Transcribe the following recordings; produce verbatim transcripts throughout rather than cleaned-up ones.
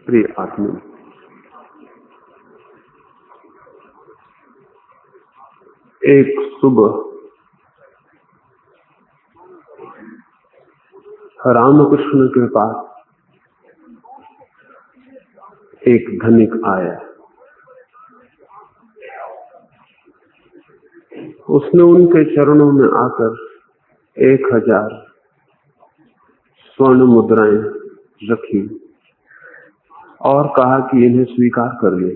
प्रिय आत्मा, एक सुबह रामकृष्ण के पास एक धनिक आया। उसने उनके चरणों में आकर एक हजार स्वर्ण मुद्राएं रखी और कहा कि इन्हें स्वीकार कर ले।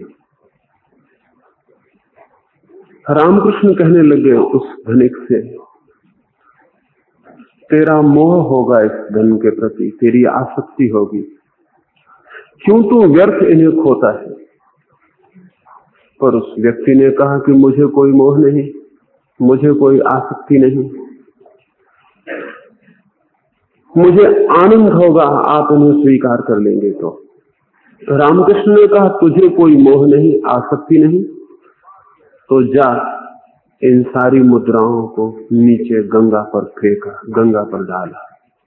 रामकृष्ण कहने लगे उस धनिक से, तेरा मोह होगा इस धन के प्रति, तेरी आसक्ति होगी, क्यों तू व्यर्थ इन्हें खोता है। पर उस व्यक्ति ने कहा कि मुझे कोई मोह नहीं, मुझे कोई आसक्ति नहीं, मुझे आनंद होगा आप इन्हें स्वीकार कर लेंगे तो। रामकृष्ण ने कहा, तुझे कोई मोह नहीं, आसक्ति नहीं, तो जा इन सारी मुद्राओं को नीचे गंगा पर फेंका, गंगा पर डाला।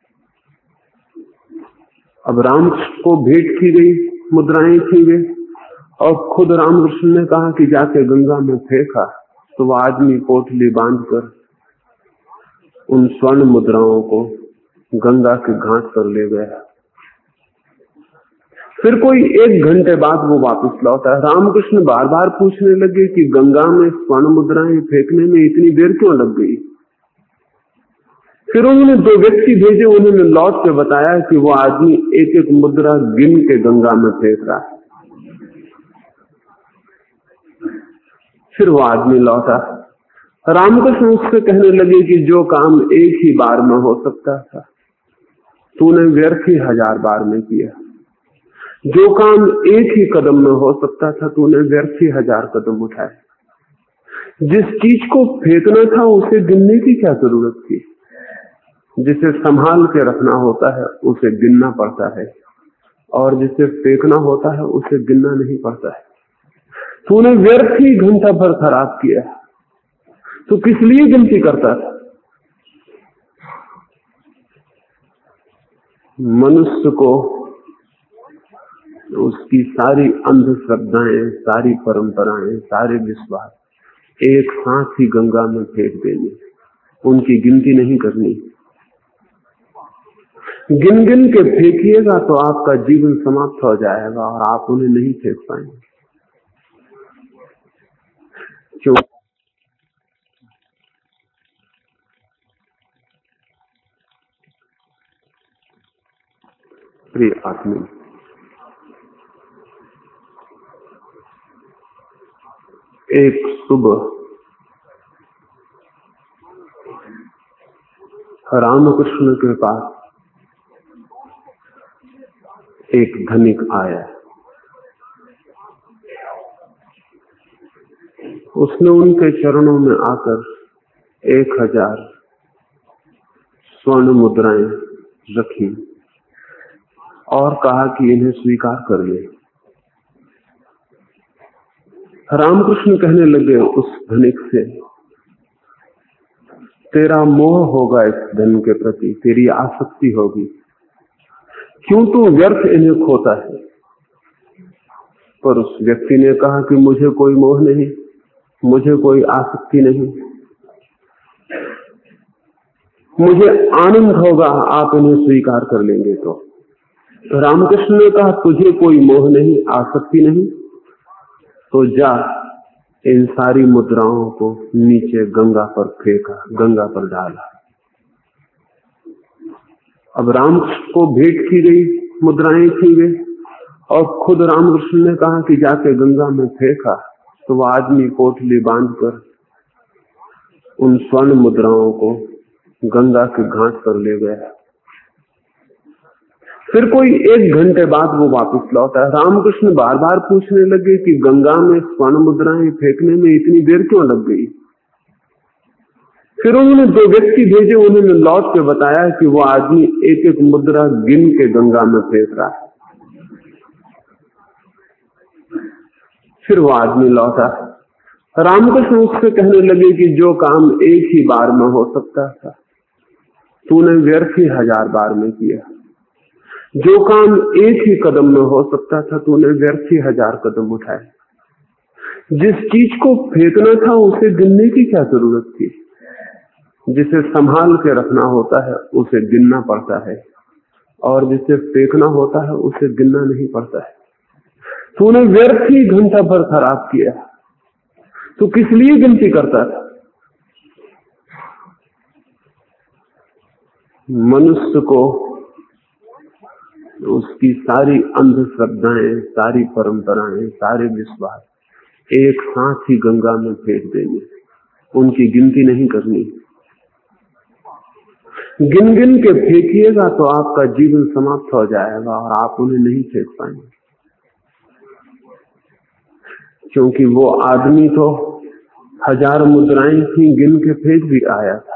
अब रामकृष्ण को भेंट की गई, मुद्राएं थी वे, और खुद रामकृष्ण ने कहा कि जाके गंगा में फेंका। तो वह आदमी पोटली बांधकर उन स्वर्ण मुद्राओं को गंगा के घाट पर ले गया। फिर कोई एक घंटे बाद वो वापस लौटा। रामकृष्ण बार बार पूछने लगे कि गंगा में स्वर्ण मुद्राएं फेंकने में इतनी देर क्यों लग गई। फिर उन्होंने दो व्यक्ति भेजे, उन्होंने लौट के बताया कि वो आदमी एक एक मुद्रा गिन के गंगा में फेंक रहा है। फिर वो आदमी लौटा। रामकृष्ण उससे कहने लगे कि जो काम एक ही बार में हो सकता था तूने व्यर्थ ही हजार बार में किया, जो काम एक ही कदम में हो सकता था तूने व्यर्थ ही हजार कदम उठाए। जिस चीज को फेंकना था उसे गिनने की क्या जरूरत थी। जिसे संभाल के रखना होता है उसे गिनना पड़ता है, और जिसे फेंकना होता है उसे गिनना नहीं पड़ता है। तूने व्यर्थ ही घंटा भर खराब किया, तो किस लिए गिनती करता था। मनुष्य को उसकी सारी अंधश्रद्धाएं, सारी परंपराएं, सारे विश्वास एक साथ ही गंगा में फेंक देने, उनकी गिनती नहीं करनी। गिन गिन के फेंकिएगा तो आपका जीवन समाप्त हो जाएगा और आप उन्हें नहीं फेंक पाएंगे। क्यों? प्रिय आत्मा, एक सुबह रामकृष्ण के पास एक धनिक आया। उसने उनके चरणों में आकर एक हजार स्वर्ण मुद्राएं रखी और कहा कि इन्हें स्वीकार कर ले। रामकृष्ण कहने लगे उस धनिक से, तेरा मोह होगा इस धन के प्रति, तेरी आसक्ति होगी, क्यों तू व्यर्थ इन्हें खोता है। पर उस व्यक्ति ने कहा कि मुझे कोई मोह नहीं, मुझे कोई आसक्ति नहीं, मुझे आनंद होगा आप इन्हें स्वीकार कर लेंगे तो। रामकृष्ण ने कहा, तुझे कोई मोह नहीं, आसक्ति नहीं, तो जा इन सारी मुद्राओं को नीचे गंगा पर फेंका, गंगा पर डाला। अब रामकृष्ण को भेंट की गई, मुद्राएं थी वे, और खुद रामकृष्ण ने कहा कि जाके गंगा में फेंका। तो वह आदमी पोटली बांधकर उन स्वर्ण मुद्राओं को गंगा के घाट पर ले गया। फिर कोई एक घंटे बाद वो वापस लौटा। रामकृष्ण बार बार पूछने लगे कि गंगा में स्वर्ण मुद्राएं फेंकने में इतनी देर क्यों लग गई। फिर उन्होंने दो व्यक्ति भेजे, उन्होंने लौट के बताया कि वो आदमी एक एक मुद्रा गिन के गंगा में फेंक रहा है। फिर वो आदमी लौटा। रामकृष्ण उससे कहने लगे कि जो काम एक ही बार में हो सकता था तूने व्यर्थ ही हजार बार में किया, जो काम एक ही कदम में हो सकता था तूने व्यर्थ ही हजार कदम उठाए। जिस चीज को फेंकना था उसे गिनने की क्या जरूरत थी? जिसे संभाल के रखना होता है उसे गिनना पड़ता है, और जिसे फेंकना होता है उसे गिनना नहीं पड़ता है। तूने व्यर्थ ही घंटा भर खराब किया। तू किस लिए गिनती करता था? मनुष्य को उसकी सारी अंधश्रद्धाएं, सारी परंपराएं, सारे विश्वास एक साथ ही गंगा में फेंक देंगे, उनकी गिनती नहीं करनी। गिन गिन के फेंकिएगा तो आपका जीवन समाप्त हो जाएगा और आप उन्हें नहीं फेंक पाएंगे, क्योंकि वो आदमी तो हजार मुद्राएं थी गिन के फेंक भी आया था,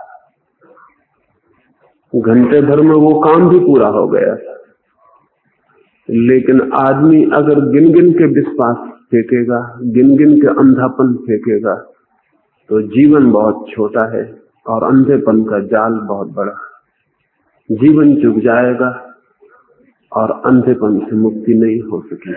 घंटे भर में वो काम भी पूरा हो गया था। लेकिन आदमी अगर गिन गिन के विश्वास फेंकेगा, गिन गिन के अंधापन फेंकेगा, तो जीवन बहुत छोटा है और अंधेपन का जाल बहुत बड़ा। जीवन चुक जाएगा और अंधेपन से मुक्ति नहीं हो सकेगी।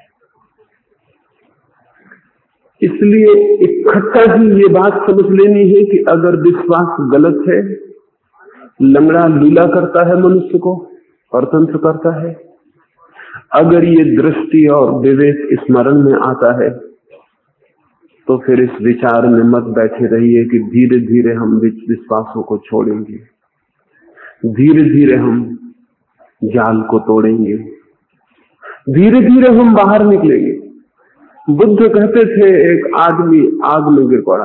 इसलिए इकट्ठा ही ये बात समझ लेनी है कि अगर विश्वास गलत है, लंगड़ा लूला करता है, मनुष्य को परतंत्र करता है। अगर ये दृष्टि और विवेक स्मरण में आता है तो फिर इस विचार में मत बैठे रहिए कि धीरे धीरे हम विश्वासों को छोड़ेंगे, धीरे धीरे हम जाल को तोड़ेंगे, धीरे धीरे हम बाहर निकलेंगे। बुद्ध कहते थे एक आदमी आग में गिर पड़ा,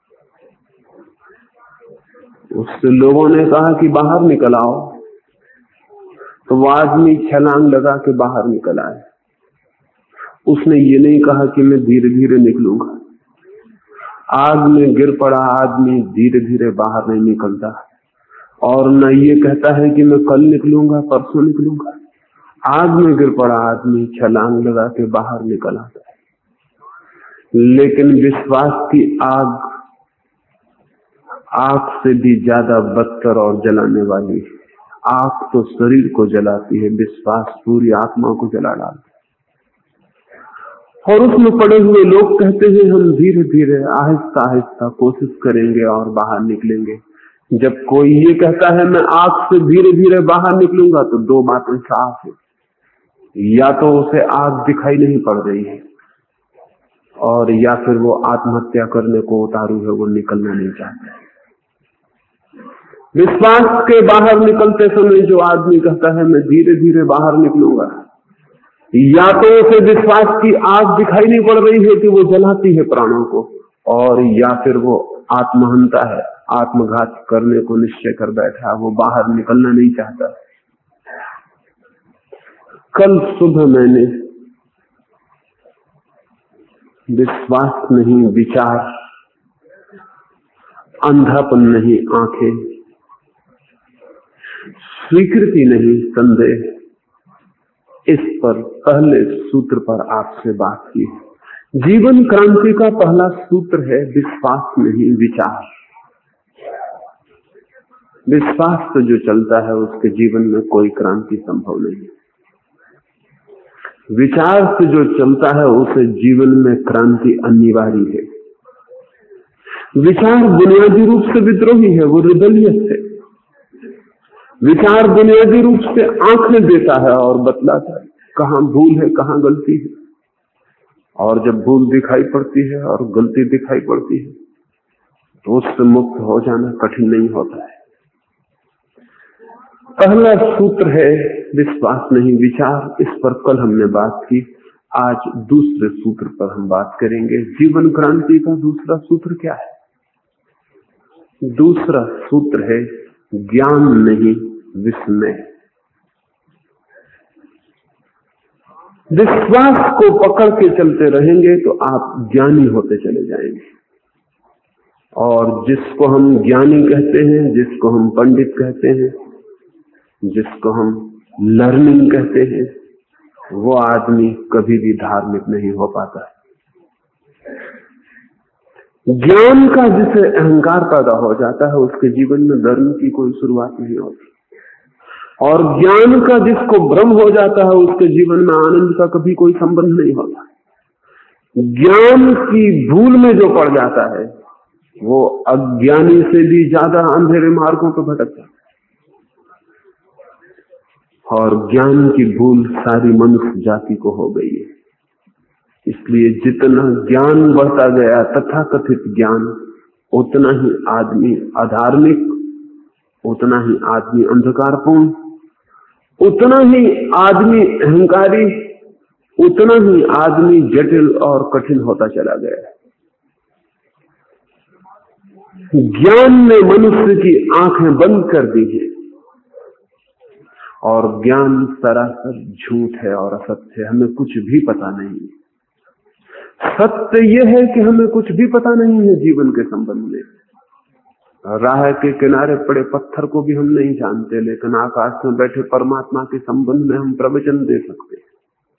उससे लोगों ने कहा कि बाहर निकल आओ, तो वो आदमी छलांग लगा के बाहर निकल आया। उसने ये नहीं कहा कि मैं धीरे धीरे निकलूंगा। आग में गिर पड़ा आदमी धीरे धीरे बाहर नहीं निकलता, और न ये कहता है कि मैं कल निकलूंगा, परसों निकलूंगा। आग में गिर पड़ा आदमी छलांग लगा के बाहर निकल आता है। लेकिन विश्वास की आग आग से भी ज्यादा बदतर और जलाने वाली है। आग तो शरीर को जलाती है, विश्वास पूरी आत्मा को जला डालता है। और उसमें पड़े हुए लोग कहते हैं हम धीरे धीरे आहिस्ता आहिस्ता कोशिश करेंगे और बाहर निकलेंगे। जब कोई ये कहता है मैं आग से धीरे धीरे बाहर निकलूंगा, तो दो बातें साफ है, या तो उसे आग दिखाई नहीं पड़ रही है, और या फिर वो आत्महत्या करने को उतारू है, वो निकलना नहीं चाहता। विश्वास के बाहर निकलते समय जो आदमी कहता है मैं धीरे धीरे बाहर निकलूंगा, या तो उसे विश्वास की आग दिखाई नहीं पड़ रही है कि वो जलाती है प्राणों को, और या फिर वो आत्महंता है, आत्मघात करने को निश्चय कर बैठा, वो बाहर निकलना नहीं चाहता। कल सुबह मैंने विश्वास नहीं विचार, अंधापन नहीं आंखें, स्वीकृति नहीं संदेह, इस पर पहले सूत्र पर आपसे बात की। जीवन क्रांति का पहला सूत्र है विश्वास नहीं विचार। विश्वास से जो चलता है उसके जीवन में कोई क्रांति संभव नहीं। विचार से जो चलता है उसे जीवन में क्रांति अनिवार्य है। विचार बुनियादी रूप से विद्रोही है, वो रिबेलियस है। विचार बुनियादी रूप से आंखें देता है और बतलाता है कहां भूल है, कहां गलती है। और जब भूल दिखाई पड़ती है और गलती दिखाई पड़ती है तो उससे मुक्त हो जाना कठिन नहीं होता है। पहला सूत्र है विश्वास नहीं विचार। इस पर कल हमने बात की। आज दूसरे सूत्र पर हम बात करेंगे। जीवन क्रांति का दूसरा सूत्र क्या है? दूसरा सूत्र है ज्ञान नहीं विस्मय। विश्वास को पकड़ के चलते रहेंगे तो आप ज्ञानी होते चले जाएंगे। और जिसको हम ज्ञानी कहते हैं, जिसको हम पंडित कहते हैं, जिसको हम लर्निंग कहते हैं, वो आदमी कभी भी धार्मिक नहीं हो पाता है। ज्ञान का जिसे अहंकार पैदा हो जाता है उसके जीवन में धर्म की कोई शुरुआत नहीं होती। और ज्ञान का जिसको भ्रम हो जाता है उसके जीवन में आनंद का कभी कोई संबंध नहीं होता। ज्ञान की भूल में जो पड़ जाता है वो अज्ञानी से भी ज्यादा अंधेरे मार्गों पर भटक जाता है। और ज्ञान की भूल सारी मनुष्य जाति को हो गई है। इसलिए जितना ज्ञान बढ़ता गया, तथाकथित ज्ञान, उतना ही आदमी अधार्मिक, उतना ही आदमी अंधकारपूर्ण, उतना ही आदमी अहंकारी, उतना ही आदमी जटिल और कठिन होता चला गया। ज्ञान ने मनुष्य की आंखें बंद कर दी है और ज्ञान सरासर झूठ है और असत्य है। हमें कुछ भी पता नहीं। सत्य यह है कि हमें कुछ भी पता नहीं है जीवन के संबंध में। राह के किनारे पड़े पत्थर को भी हम नहीं जानते, लेकिन आकाश में बैठे परमात्मा के संबंध में हम प्रवचन दे सकते हैं।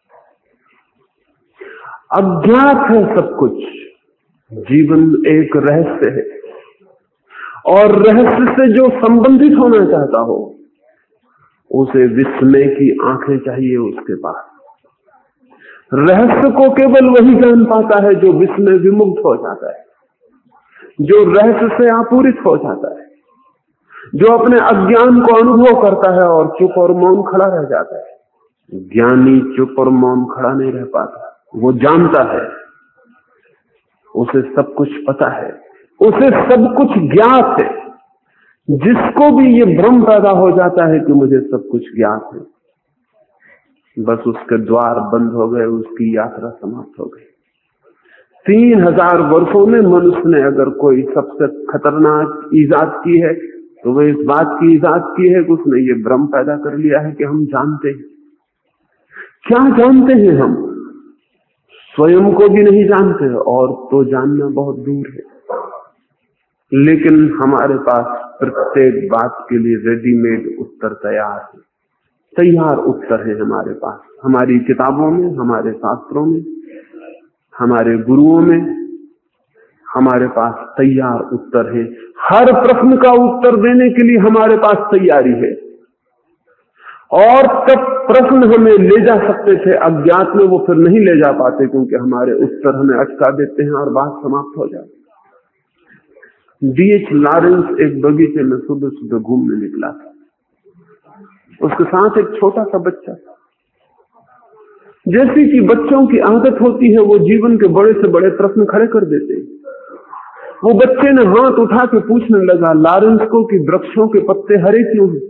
अज्ञात है सब कुछ। जीवन एक रहस्य है और रहस्य से जो संबंधित होना चाहता हो उसे विस्मय की आंखें चाहिए उसके पास। रहस्य को केवल वही जान पाता है जो विस्मय विमुक्त हो जाता है, जो रहस्य से आपूरित हो जाता है, जो अपने अज्ञान को अनुभव करता है और चुप और मौन खड़ा रह जाता है। ज्ञानी चुप और मौन खड़ा नहीं रह पाता, वो जानता है, उसे सब कुछ पता है, उसे सब कुछ ज्ञात है। जिसको भी ये भ्रम पैदा हो जाता है कि मुझे सब कुछ ज्ञात है, बस उसके द्वार बंद हो गए, उसकी यात्रा समाप्त हो गई। तीन हजार वर्षों में मनुष्य ने अगर कोई सबसे खतरनाक ईजाद की है तो वह इस बात की ईजाद की है कि उसने ये भ्रम पैदा कर लिया है कि हम जानते हैं। क्या जानते हैं हम? स्वयं को भी नहीं जानते और तो जानना बहुत दूर है। लेकिन हमारे पास प्रत्येक बात के लिए रेडीमेड उत्तर तैयार है। तैयार उत्तर है हमारे पास, हमारी किताबों में, हमारे शास्त्रों में, हमारे गुरुओं में हमारे पास तैयार उत्तर है। हर प्रश्न का उत्तर देने के लिए हमारे पास तैयारी है। और तब प्रश्न हमें ले जा सकते थे अज्ञात में, वो फिर नहीं ले जा पाते क्योंकि हमारे उत्तर हमें अटका देते हैं और बात समाप्त हो जाती। डी एच लॉरेंस एक बगीचे में सुबह सुबह घूमने निकला था। उसके साथ एक छोटा सा बच्चा था। जैसी कि बच्चों की आदत होती है, वो जीवन के बड़े से बड़े प्रश्न खड़े कर देते हैं। वो बच्चे ने हाथ उठा के पूछने लगा लॉरेंस को कि वृक्षों के पत्ते हरे क्यों हैं?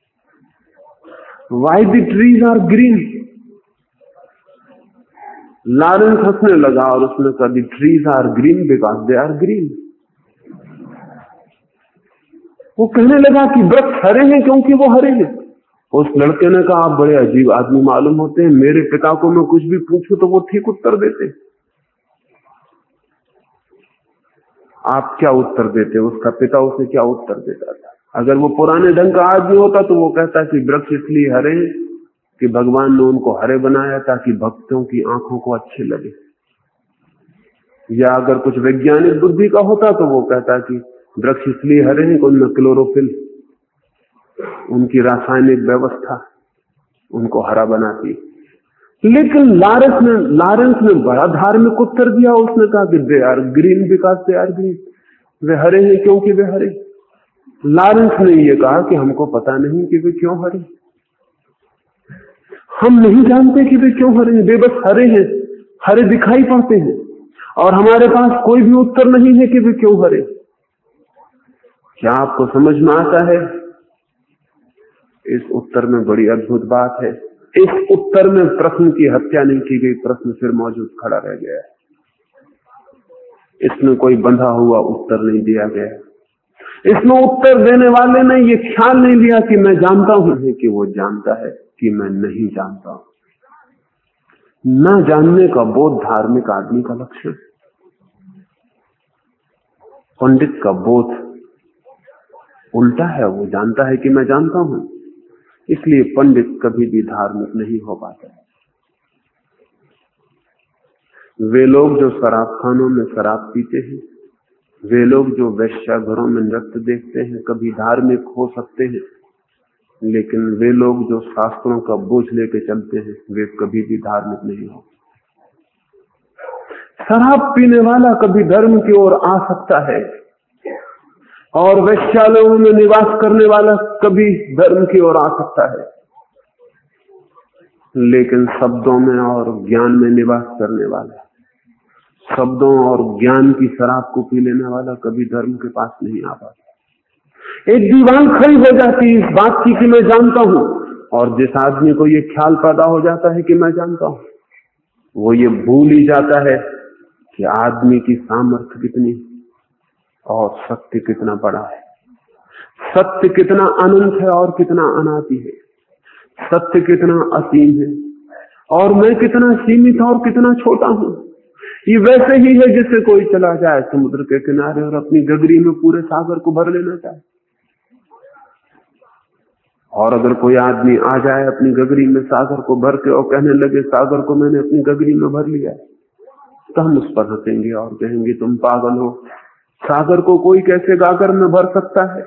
Why the trees are green? Lawrence हंसने लगा और उसने कहा the trees are green because they are green। वो कहने लगा कि वृक्ष हरे हैं क्योंकि वो हरे हैं। उस लड़के ने कहा आप बड़े अजीब आदमी मालूम होते हैं, मेरे पिता को मैं कुछ भी पूछूं तो वो ठीक उत्तर देते। आप क्या उत्तर देते? उसका पिता उसे क्या उत्तर देता था? अगर वो पुराने ढंग का आदमी होता तो वो कहता कि वृक्ष इसलिए हरे हैं कि भगवान ने उनको हरे बनाया ताकि भक्तों की आंखों को अच्छे लगे। या अगर कुछ वैज्ञानिक बुद्धि का होता तो वो कहता कि वृक्ष इसलिए हरे हैं कि उनमें क्लोरोफिल, उनकी रासायनिक व्यवस्था उनको हरा बनाती। लेकिन लॉरेंस ने लॉरेंस ने बड़ा धार्मिक उत्तर दिया। उसने कहा कि they are green because they are green. वे हरे हैं क्योंकि वे हरे। लॉरेंस ने यह कहा कि हमको पता नहीं कि वे क्यों हरे, हम नहीं जानते कि वे क्यों हरे हैं। वे बस हरे हैं, हरे दिखाई पड़ते हैं और हमारे पास कोई भी उत्तर नहीं है कि वे क्यों हरे। क्या आपको समझ में आता है? इस उत्तर में बड़ी अद्भुत बात है। इस उत्तर में प्रश्न की हत्या नहीं की गई, प्रश्न फिर मौजूद खड़ा रह गया है। इसमें कोई बंधा हुआ उत्तर नहीं दिया गया। इसमें उत्तर देने वाले ने यह ख्याल नहीं लिया कि मैं जानता हूं, है कि वो जानता है कि मैं नहीं जानता हूं। न जानने का बोध धार्मिक आदमी का लक्षण। पंडित का बोध उल्टा है, वो जानता है कि मैं जानता हूं, इसलिए पंडित कभी भी धार्मिक नहीं हो पाता। वे लोग जो शराब खानों में शराब पीते हैं, वे लोग जो वेश्या घरों में नृत्य देखते हैं, कभी धार्मिक हो सकते हैं लेकिन वे लोग जो शास्त्रों का बोझ लेके चलते हैं वे कभी भी धार्मिक नहीं हो। शराब पीने वाला कभी धर्म की ओर आ सकता है, और वैश्यालयों में निवास करने वाला कभी धर्म की ओर आ सकता है, लेकिन शब्दों में और ज्ञान में निवास करने वाला, शब्दों और ज्ञान की शराब को पी लेने वाला कभी धर्म के पास नहीं आ पाता। एक दीवार खड़ी हो जाती इस बात की कि मैं जानता हूं, और जिस आदमी को ये ख्याल पैदा हो जाता है कि मैं जानता हूं, वो ये भूल ही जाता है कि आदमी की सामर्थ्य कितनी और सत्य कितना बड़ा है। सत्य कितना अनंत है और कितना अनादि है। सत्य कितना असीम है और मैं कितना सीमित और कितना छोटा हूं। ये वैसे ही है जैसे कोई चला जाए समुद्र के किनारे और अपनी गगरी में पूरे सागर को भर लेना चाहे, और अगर कोई आदमी आ जाए अपनी गगरी में सागर को भर के और कहने लगे सागर को मैंने अपनी गगरी में भर लिया, तो हम उस पर हंसेंगे और कहेंगे तुम पागल हो, सागर को कोई कैसे गागर में भर सकता है?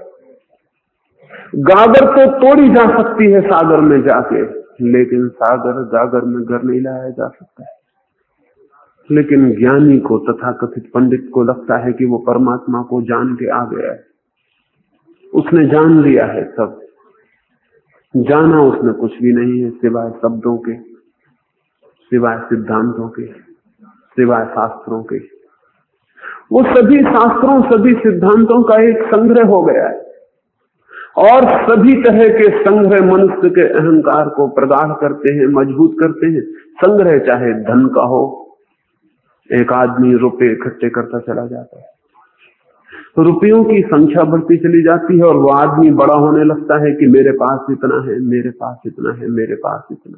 गागर तो तोड़ी जा सकती है सागर में जाके, लेकिन सागर गागर में घर नहीं लाया जा सकता है। लेकिन ज्ञानी को, तथाकथित पंडित को लगता है कि वो परमात्मा को जान के आ गया है, उसने जान लिया है सब। जाना उसने कुछ भी नहीं है सिवाय शब्दों के, सिवाय सिद्धांतों के, सिवाय शास्त्रों के। वो सभी शास्त्रों, सभी सिद्धांतों का एक संग्रह हो गया है, और सभी तरह के संग्रह मनुष्य के अहंकार को प्रगाढ़ करते हैं, मजबूत करते हैं। संग्रह चाहे धन का हो, एक आदमी रुपए इकट्ठे करता चला जाता है, रुपयों की संख्या बढ़ती चली जाती है, और वो आदमी बड़ा होने लगता है कि मेरे पास इतना है, मेरे पास इतना है, मेरे पास इतना।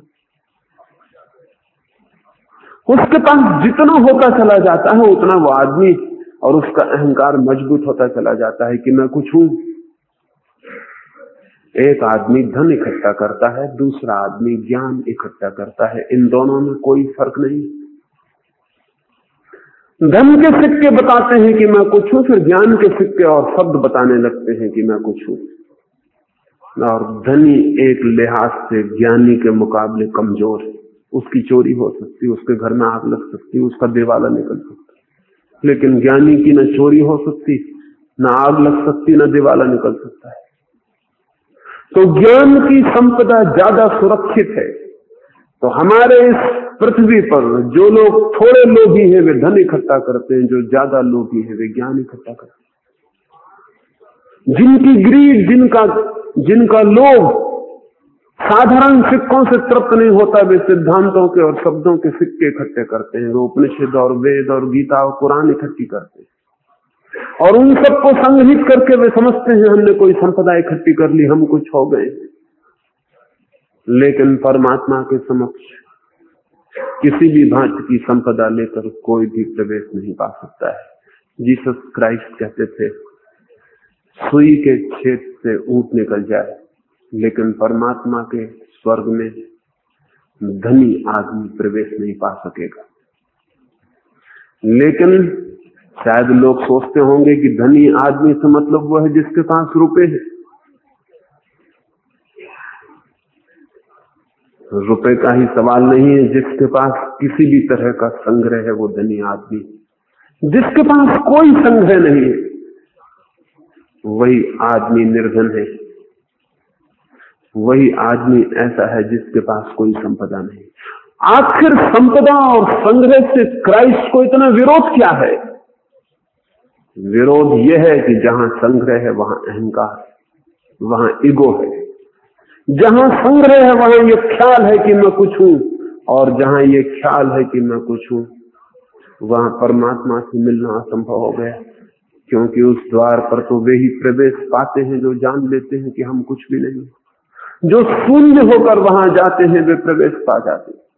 उसके पास जितना होता चला जाता है उतना वो आदमी और उसका अहंकार मजबूत होता चला जाता है कि मैं कुछ हूं। एक आदमी धन इकट्ठा करता है, दूसरा आदमी ज्ञान इकट्ठा करता है। इन दोनों में कोई फर्क नहीं। धन के सिक्के बताते हैं कि मैं कुछ हूं, फिर ज्ञान के सिक्के और शब्द बताने लगते हैं कि मैं कुछ हूं। और धनी एक लिहाज से ज्ञानी के मुकाबले कमजोर है। उसकी चोरी हो सकती है, उसके घर में आग लग सकती है, उसका दिवाला निकल सकता है, लेकिन ज्ञानी की न चोरी हो सकती, न आग लग सकती, न दिवाला निकल सकता है। तो ज्ञान की संपदा ज्यादा सुरक्षित है। तो हमारे इस पृथ्वी पर जो लोग थोड़े लोभी हैं वे धन इकट्ठा करते हैं, जो ज्यादा लोभी हैं वे ज्ञान इकट्ठा करते हैं। जिनकी ग्रीड, जिनका जिनका लोभ साधारण सिक्कों से तृप्त नहीं होता, वे सिद्धांतों के और शब्दों के सिक्के इकट्ठे करते हैं। वो उपनिषद और वेद और गीता और कुरान इकट्ठी करते हैं, और उन सबको संग्रहित करके वे समझते हैं हमने कोई संपदा इकट्ठी कर ली, हम कुछ हो गए। लेकिन परमात्मा के समक्ष किसी भी भांति की संपदा लेकर कोई भी प्रवेश नहीं पा सकता है। जीसस क्राइस्ट कहते थे, सुई के छेद से ऊंट निकल जाए, लेकिन परमात्मा के स्वर्ग में धनी आदमी प्रवेश नहीं पा सकेगा। लेकिन शायद लोग सोचते होंगे कि धनी आदमी से मतलब वो है जिसके पास रुपए है। रुपए का ही सवाल नहीं है। जिसके पास किसी भी तरह का संग्रह है वो धनी आदमी। जिसके पास कोई संग्रह नहीं है वही आदमी निर्धन है। वही आदमी ऐसा है जिसके पास कोई संपदा नहीं। आखिर संपदा और संग्रह से क्राइस्ट को इतना विरोध क्या है? विरोध यह है कि जहां संग्रह है वहां अहंकार, वहां ईगो है। जहां संग्रह है वहां ये ख्याल है कि मैं कुछ हूं, और जहां ये ख्याल है कि मैं कुछ हूं वहां परमात्मा से मिलना असंभव हो गया। क्योंकि उस द्वार पर तो वे ही प्रवेश पाते हैं जो जान लेते हैं कि हम कुछ भी नहीं। जो शून्य होकर वहां जाते हैं वे प्रवेश पा जाते हैं।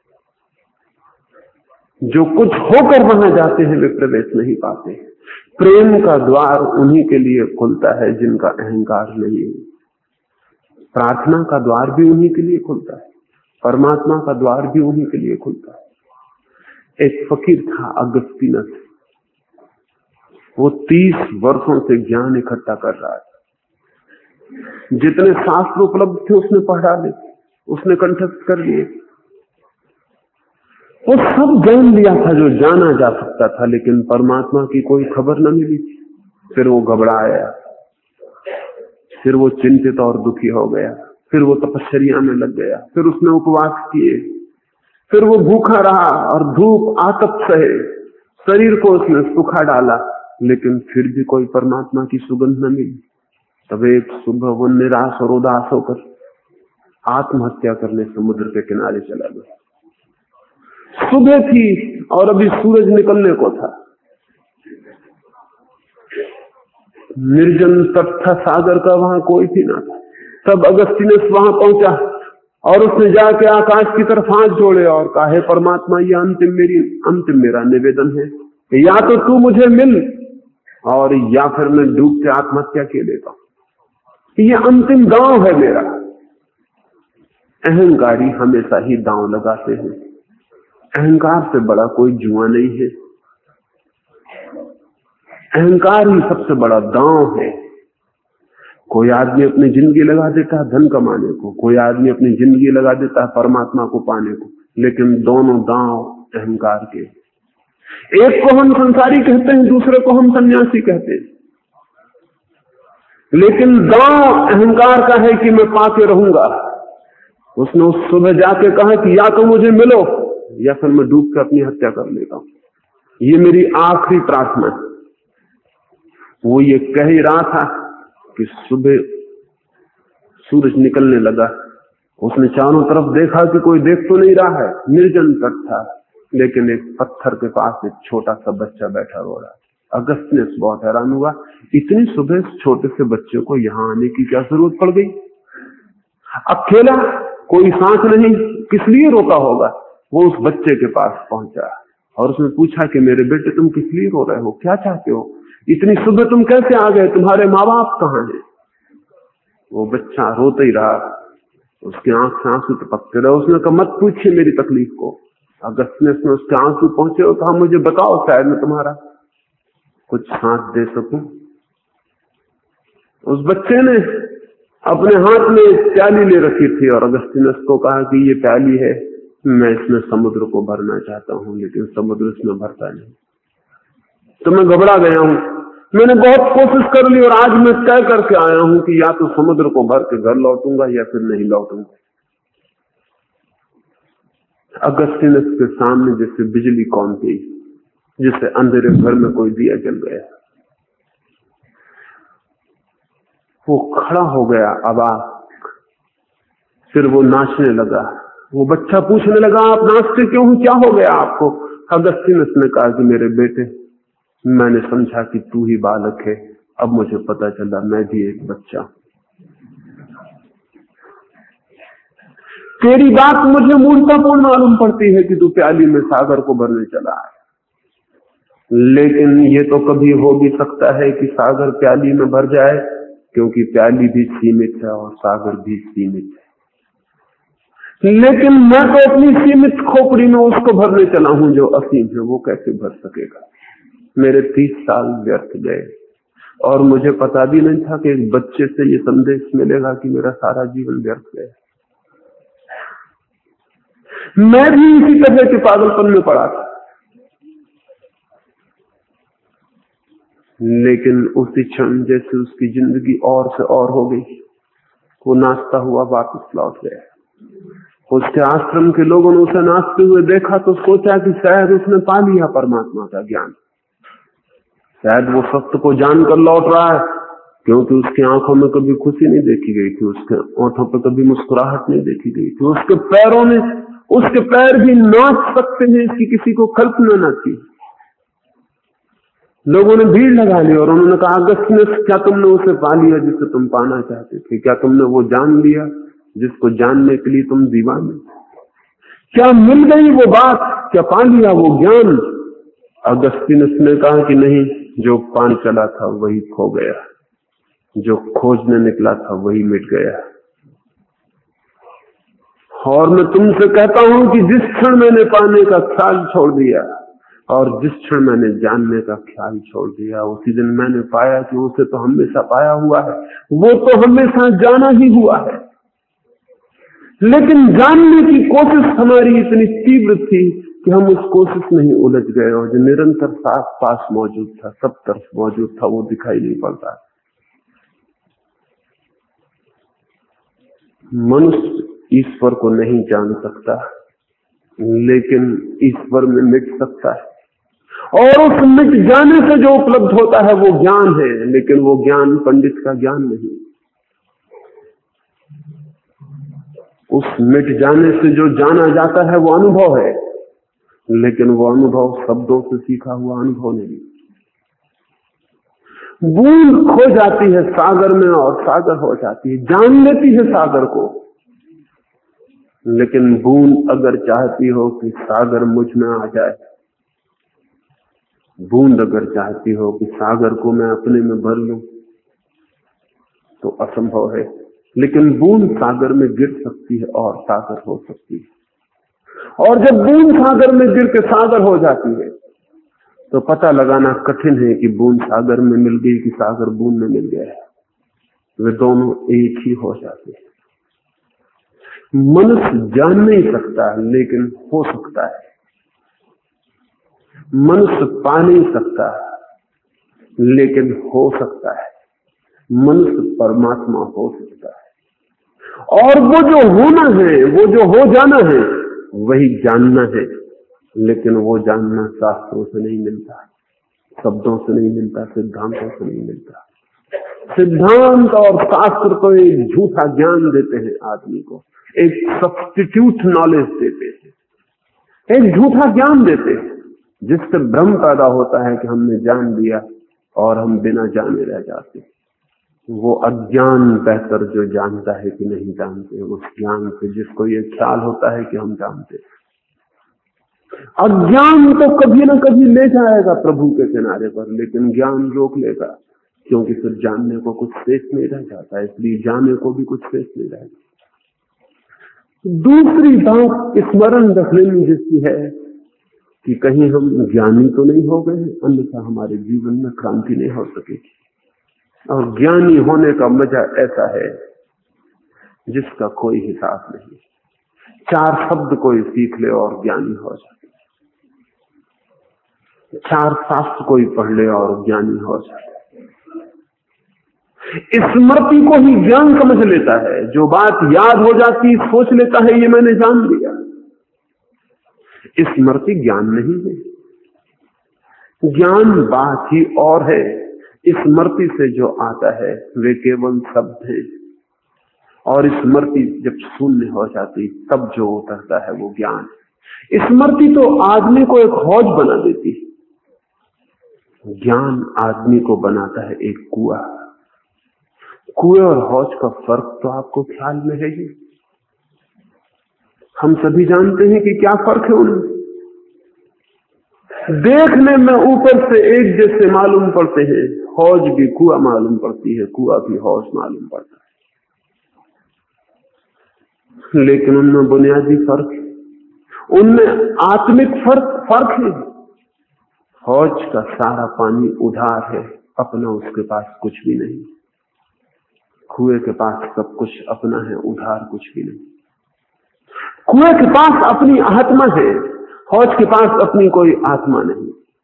जो कुछ होकर वहां जाते हैं वे प्रवेश नहीं पाते। प्रेम का द्वार उन्हीं के लिए खुलता है जिनका अहंकार नहीं है। प्रार्थना का द्वार भी उन्हीं के लिए खुलता है। परमात्मा का द्वार भी उन्हीं के लिए खुलता है। एक फकीर था अगस्तीनस, वो तीस वर्षों से ज्ञान इकट्ठा कर रहा था। जितने शास्त्र उपलब्ध थे उसने पढ़ डाले, उसने कंठस्थ कर लिए। वो सब जान लिया था जो जाना जा सकता था, लेकिन परमात्मा की कोई खबर न मिली। फिर वो घबराया, फिर वो चिंतित और दुखी हो गया, फिर वो तपश्चर्या में लग गया, फिर उसने उपवास किए, फिर वो भूखा रहा और धूप आतप सहे, शरीर को उसने सुखा डाला, लेकिन फिर भी कोई परमात्मा की सुगंध न मिली। तब एक सुबह वो निराश और उदास होकर आत्महत्या करने समुद्र के किनारे चला गया। सुबह थी और अभी सूरज निकलने को था। निर्जन तट था सागर का, वहां कोई भी ना था। तब अगस्तीनस वहां पहुंचा और उसने जाके आकाश की तरफ हाथ जोड़े और कहा, हे परमात्मा, ये अंतिम मेरी अंतिम मेरा निवेदन है, या तो तू मुझे मिल और या फिर मैं डूब के आत्महत्या के लेता हूं। ये अंतिम दांव है मेरा। अहंकारी हमेशा ही दांव लगाते हैं। अहंकार से बड़ा कोई जुआ नहीं है। अहंकार ही सबसे बड़ा दांव है। कोई आदमी अपनी जिंदगी लगा देता है धन कमाने को, कोई आदमी अपनी जिंदगी लगा देता है परमात्मा को पाने को, लेकिन दोनों दांव अहंकार के। एक को हम संसारी कहते हैं, दूसरे को हम सन्यासी कहते हैं, लेकिन दांव अहंकार का है कि मैं पाके रहूंगा। उसने उस सुबह जाके कहा कि या तो मुझे मिलो या फिर मैं डूब कर अपनी हत्या कर लेता हूं। ये मेरी आखिरी प्रार्थना है। वो ये कह ही रहा था कि सुबह सूरज निकलने लगा। उसने चारों तरफ देखा कि कोई देख तो नहीं रहा है, निर्जन तट था, लेकिन एक पत्थर के पास एक छोटा सा बच्चा बैठा रो रहा। अगस्तीनस बहुत हैरान हुआ, इतनी सुबह छोटे से बच्चे को यहां आने की क्या जरूरत पड़ गई? अकेला, कोई साथ नहीं, किस लिए रोका होगा? वो उस बच्चे के पास पहुंचा और उसने पूछा कि मेरे बेटे, तुम किस लिए रो रहे हो, क्या चाहते हो? इतनी सुबह तुम कैसे आ गए? तुम्हारे माँ बाप कहाँ हैं? वो बच्चा रोते ही रहा, उसके आंख से आंसू टपकते रहे। उसने कहा, मत पूछिए मेरी तकलीफ को। अगस्तीनस ने उसके आंसू पहुंचे और कहा, मुझे बताओ, शायद मैं तुम्हारा कुछ साथ दे सकूं। उस बच्चे ने अपने हाथ में एक प्याली ले रखी थी और अगस्तीनस को कहा कि ये प्याली है, मैं इसमें समुद्र को भरना चाहता हूं, लेकिन समुद्र इसमें भरता नहीं। तो मैं घबरा गया हूं, मैंने बहुत कोशिश कर ली और आज मैं तय करके आया हूं कि या तो समुद्र को भर के घर लौटूंगा या फिर नहीं लौटूंगा। अगस्तीनस के सामने जैसे बिजली कौन गई, जैसे अंधेरे घर में कोई दिया जल गया। वो खड़ा हो गया अवाक, फिर वो नाचने लगा। वो बच्चा पूछने लगा, आप नाचते क्यों हो, क्या हो गया आपको? अगस्तीनस ने कहा कि मेरे बेटे, मैंने समझा कि तू ही बालक है, अब मुझे पता चला मैं भी एक बच्चा। तेरी बात मुझे मूर्खतापूर्ण मालूम पड़ती है कि तू प्याली में सागर को भरने चला है, लेकिन ये तो कभी हो भी सकता है कि सागर प्याली में भर जाए, क्योंकि प्याली भी सीमित है और सागर भी सीमित है। लेकिन मैं तो अपनी सीमित खोपड़ी में उसको भरने चला हूं जो असीम है, वो कैसे भर सकेगा? मेरे तीस साल व्यर्थ गए और मुझे पता भी नहीं था कि एक बच्चे से ये संदेश मिलेगा कि मेरा सारा जीवन व्यर्थ गया। मैं भी इसी तरह के पागलपन में पड़ा था, लेकिन उसी क्षण जैसे उसकी जिंदगी और से और हो गई, वो नाचता हुआ वापस लौट गया। उसके आश्रम के लोगों ने उसे नाचते हुए देखा तो सोचा कि शायद उसने पा लिया परमात्मा का ज्ञान, शायद वो सत्य को जानकर लौट रहा है, क्योंकि उसकी आंखों में कभी खुशी नहीं देखी गई थी, उसके ओंठों पर कभी मुस्कुराहट नहीं देखी गई थी, उसके पैरों में उसके पैर भी नाच सकते हैं इसकी किसी को कल्पना न थी। लोगों ने भीड़ लगा ली और उन्होंने कहा, अगस्तीनस, क्या तुमने उसे पा लिया जिसे तुम पाना चाहते थे? क्या तुमने वो जान लिया जिसको जानने के लिए तुम दीवाने? क्या मिल गई वो बात? क्या पा लिया वो ज्ञान? अगस्तीनस ने कहा कि नहीं, जो पान चला था वही खो गया, जो खोजने निकला था वही मिट गया। और मैं तुमसे कहता हूं कि जिस क्षण मैंने पाने का ख्याल छोड़ दिया, और जिस क्षण मैंने जानने का ख्याल छोड़ दिया उसी दिन मैंने पाया कि उसे तो हमेशा पाया हुआ है, वो तो हमेशा जाना ही हुआ है। लेकिन जानने की कोशिश हमारी इतनी तीव्र थी कि हम उस कोशिश में ही उलझ गए, और जो निरंतर साथ पास मौजूद था, सब तरफ मौजूद था, वो दिखाई नहीं पड़ता। मनुष्य ईश्वर को नहीं जान सकता, लेकिन ईश्वर में मिट सकता है। और उस मिट जाने से जो उपलब्ध होता है वो ज्ञान है, लेकिन वो ज्ञान पंडित का ज्ञान नहीं। उस मिट जाने से जो जाना जाता है वो अनुभव है, लेकिन वो अनुभव शब्दों से सीखा हुआ अनुभव नहीं। बूंद खो जाती है सागर में और सागर हो जाती है, जान लेती है सागर को, लेकिन बूंद अगर चाहती हो कि सागर मुझ में आ जाए, बूंद अगर चाहती हो कि सागर को मैं अपने में भर लूं, तो असंभव है। लेकिन बूंद सागर में गिर सकती है और सागर हो सकती है। और जब बूंद सागर में गिर के सागर हो जाती है तो पता लगाना कठिन है कि बूंद सागर में मिल गई कि सागर बूंद में मिल गया है। वे दोनों एक ही हो जाते हैं। मनुष्य जान नहीं सकता, लेकिन हो सकता है। मनुष्य पा नहीं सकता, लेकिन हो सकता है। मनुष्य परमात्मा हो सकता है। और वो जो होना है, वो जो हो जाना है, वही जानना है। लेकिन वो जानना शास्त्रों से नहीं मिलता, शब्दों से नहीं मिलता, सिद्धांतों से नहीं मिलता। सिद्धांत और शास्त्र को एक झूठा ज्ञान देते हैं आदमी को, एक सब्स्टिट्यूट नॉलेज देते हैं, एक झूठा ज्ञान देते हैं, जिससे भ्रम पैदा होता है कि हमने जान लिया और हम बिना जाने रह जाते। वो अज्ञान बेहतर जो जानता है कि नहीं जानते, उस ज्ञान से जिसको ये ख्याल होता है कि हम जानते। अज्ञान तो कभी ना कभी ले जाएगा प्रभु के किनारे पर, लेकिन ज्ञान रोक लेगा, क्योंकि फिर जानने को कुछ शेष नहीं रह जाता, इसलिए जाने को भी कुछ शेष नहीं रहेगा। दूसरी बात स्मरण रख लेनी जैसी है कि कहीं हम ज्ञानी तो नहीं हो गए, अन्यथा हमारे जीवन में क्रांति नहीं हो सकेगी। और ज्ञानी होने का मजा ऐसा है जिसका कोई हिसाब नहीं। चार शब्द कोई सीख ले और ज्ञानी हो जाए, चार शास्त्र कोई पढ़ ले और ज्ञानी हो जाए। स्मृति को ही ज्ञान समझ लेता है। जो बात याद हो जाती सोच लेता है ये मैंने जान लिया। स्मृति ज्ञान नहीं है, ज्ञान बात ही और है। स्मृति से जो आता है वे केवल शब्द हैं, और स्मृति जब शून्य हो जाती तब जो उतरता है वो ज्ञान। स्मृति तो आदमी को एक हौज बना देती है, ज्ञान आदमी को बनाता है एक कुआं। कुएं और हौज का फर्क तो आपको ख्याल में है ही। हम सभी जानते हैं कि क्या फर्क है उनमें। देखने में ऊपर से एक जैसे मालूम पड़ते हैं, हौज भी कुआं मालूम पड़ती है, कुआं भी हौज मालूम पड़ता है, लेकिन उनमें बुनियादी फर्क है, उनमें आत्मिक फर्क फर्क है। हौज का सारा पानी उधार है, अपना उसके पास कुछ भी नहीं। कुएं के पास सब कुछ अपना है, उधार कुछ भी नहीं। कुएं के पास अपनी आत्मा है, हौज के पास अपनी कोई आत्मा नहीं।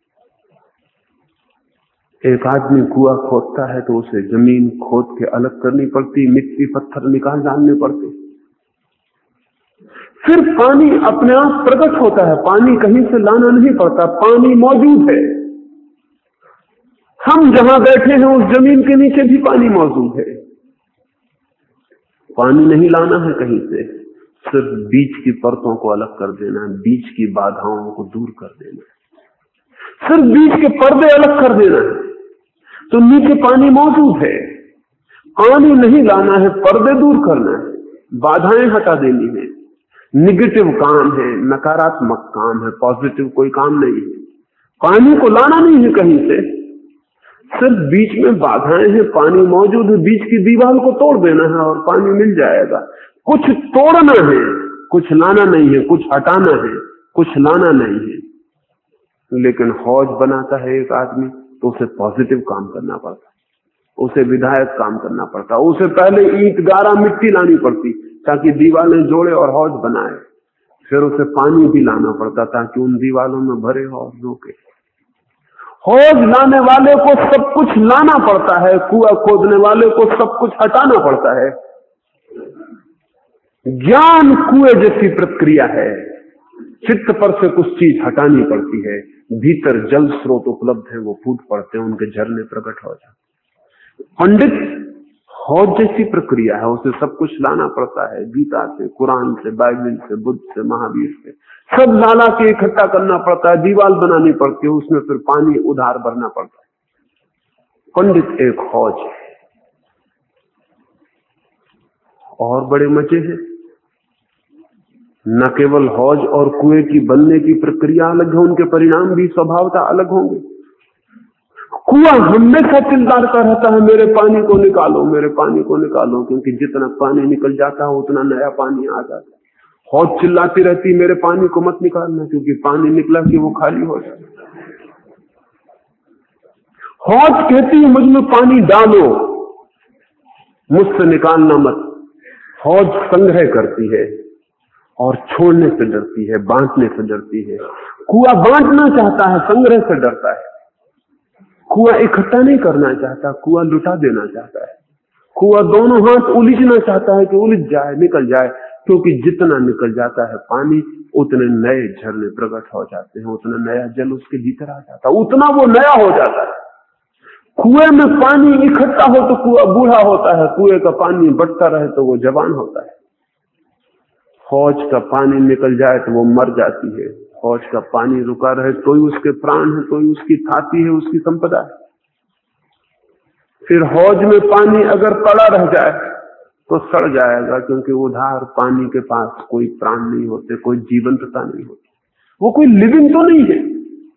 एक आदमी कुआं खोदता है तो उसे जमीन खोद के अलग करनी पड़ती, मिट्टी पत्थर निकाल डालने पड़ते, फिर पानी अपने आप प्रकट होता है। पानी कहीं से लाना नहीं पड़ता, पानी मौजूद है। हम जहां बैठे हैं उस जमीन के नीचे भी पानी मौजूद है। पानी नहीं लाना है कहीं से, सिर्फ बीच की परतों को अलग कर देना है, बीच की बाधाओं को दूर कर देना है, सिर्फ बीच के पर्दे अलग कर देना है, तो नीचे पानी मौजूद है। पानी नहीं लाना है, पर्दे दूर करना है, बाधाएं हटा देनी है। निगेटिव काम है, नकारात्मक काम है, पॉजिटिव कोई काम नहीं है। पानी को लाना नहीं है कहीं से, सिर्फ बीच में बाधाएं हैं, पानी मौजूद है, बीच की दीवार को तोड़ देना है और पानी मिल जाएगा। कुछ तोड़ना है, कुछ लाना नहीं है, कुछ हटाना है, कुछ लाना नहीं है। लेकिन हौज बनाता है एक आदमी तो उसे पॉजिटिव काम करना पड़ता, उसे विधायक काम करना पड़ता, उसे पहले ईंट गारा मिट्टी लानी पड़ती ताकि दीवारें जोड़े और हौज बनाए, फिर उसे पानी भी लाना पड़ता ताकि उन दीवारों में भरे और रोके। हौज लाने वाले को सब कुछ लाना पड़ता है, कुआं खोदने वाले को सब कुछ हटाना पड़ता है। ज्ञान कुएं जैसी प्रक्रिया है, चित्त पर से कुछ चीज हटानी पड़ती है, भीतर जल स्रोत उपलब्ध है, वो फूट पड़ते हैं, उनके झरने प्रकट हो जाते। पंडित हौज जैसी प्रक्रिया है, उसे सब कुछ लाना पड़ता है, गीता से, कुरान से, बाइबल से, बुद्ध से, महावीर से, सब लाला के इकट्ठा करना पड़ता है, दीवार बनानी पड़ती है, उसमें फिर पानी उधार भरना पड़ता है। पंडित एक हौज है। और बड़े मजे हैं, न केवल हौज और कुएं की बनने की प्रक्रिया अलग है, उनके परिणाम भी स्वभावतः अलग होंगे। कुआं हमेशा चिल्लाता रहता है, मेरे पानी को निकालो, मेरे पानी को निकालो, क्योंकि जितना पानी निकल जाता है उतना नया पानी आ जाता है। हौज चिल्लाती रहती, मेरे पानी को मत निकालना, क्योंकि पानी निकला कि वो खाली हो जाता है। हौज कहती है, मुझ में पानी डालो, मुझसे निकालना मत। हौज संग्रह करती है और छोड़ने से डरती है, बांटने से डरती है। कुआं बांटना चाहता है, संग्रह से डरता है। कुआं इकट्ठा नहीं करना चाहता, कुआं लुटा देना चाहता है। कुआं दोनों हाथ उलिझना चाहता है कि उलिझ जाए, निकल जाए, क्योंकि जितना निकल जाता है पानी उतने नए झरने प्रकट हो जाते हैं, उतना नया जल उसके भीतर आ जाता है, उतना वो नया हो जाता है। कुएं में पानी इकट्ठा हो तो कुआं बूढ़ा होता है, कुएं का पानी बढ़ता रहे तो वो जवान होता है। हौज का पानी निकल जाए तो वो मर जाती है, हौज का पानी रुका रहे तो ही उसके प्राण है, तो ही उसकी थाती है, उसकी संपदा है। फिर हौज में पानी अगर पड़ा रह जाए तो सड़ जाएगा, क्योंकि उधार पानी के पास कोई प्राण नहीं होते, कोई जीवंतता नहीं होती, वो कोई लिविंग तो नहीं है,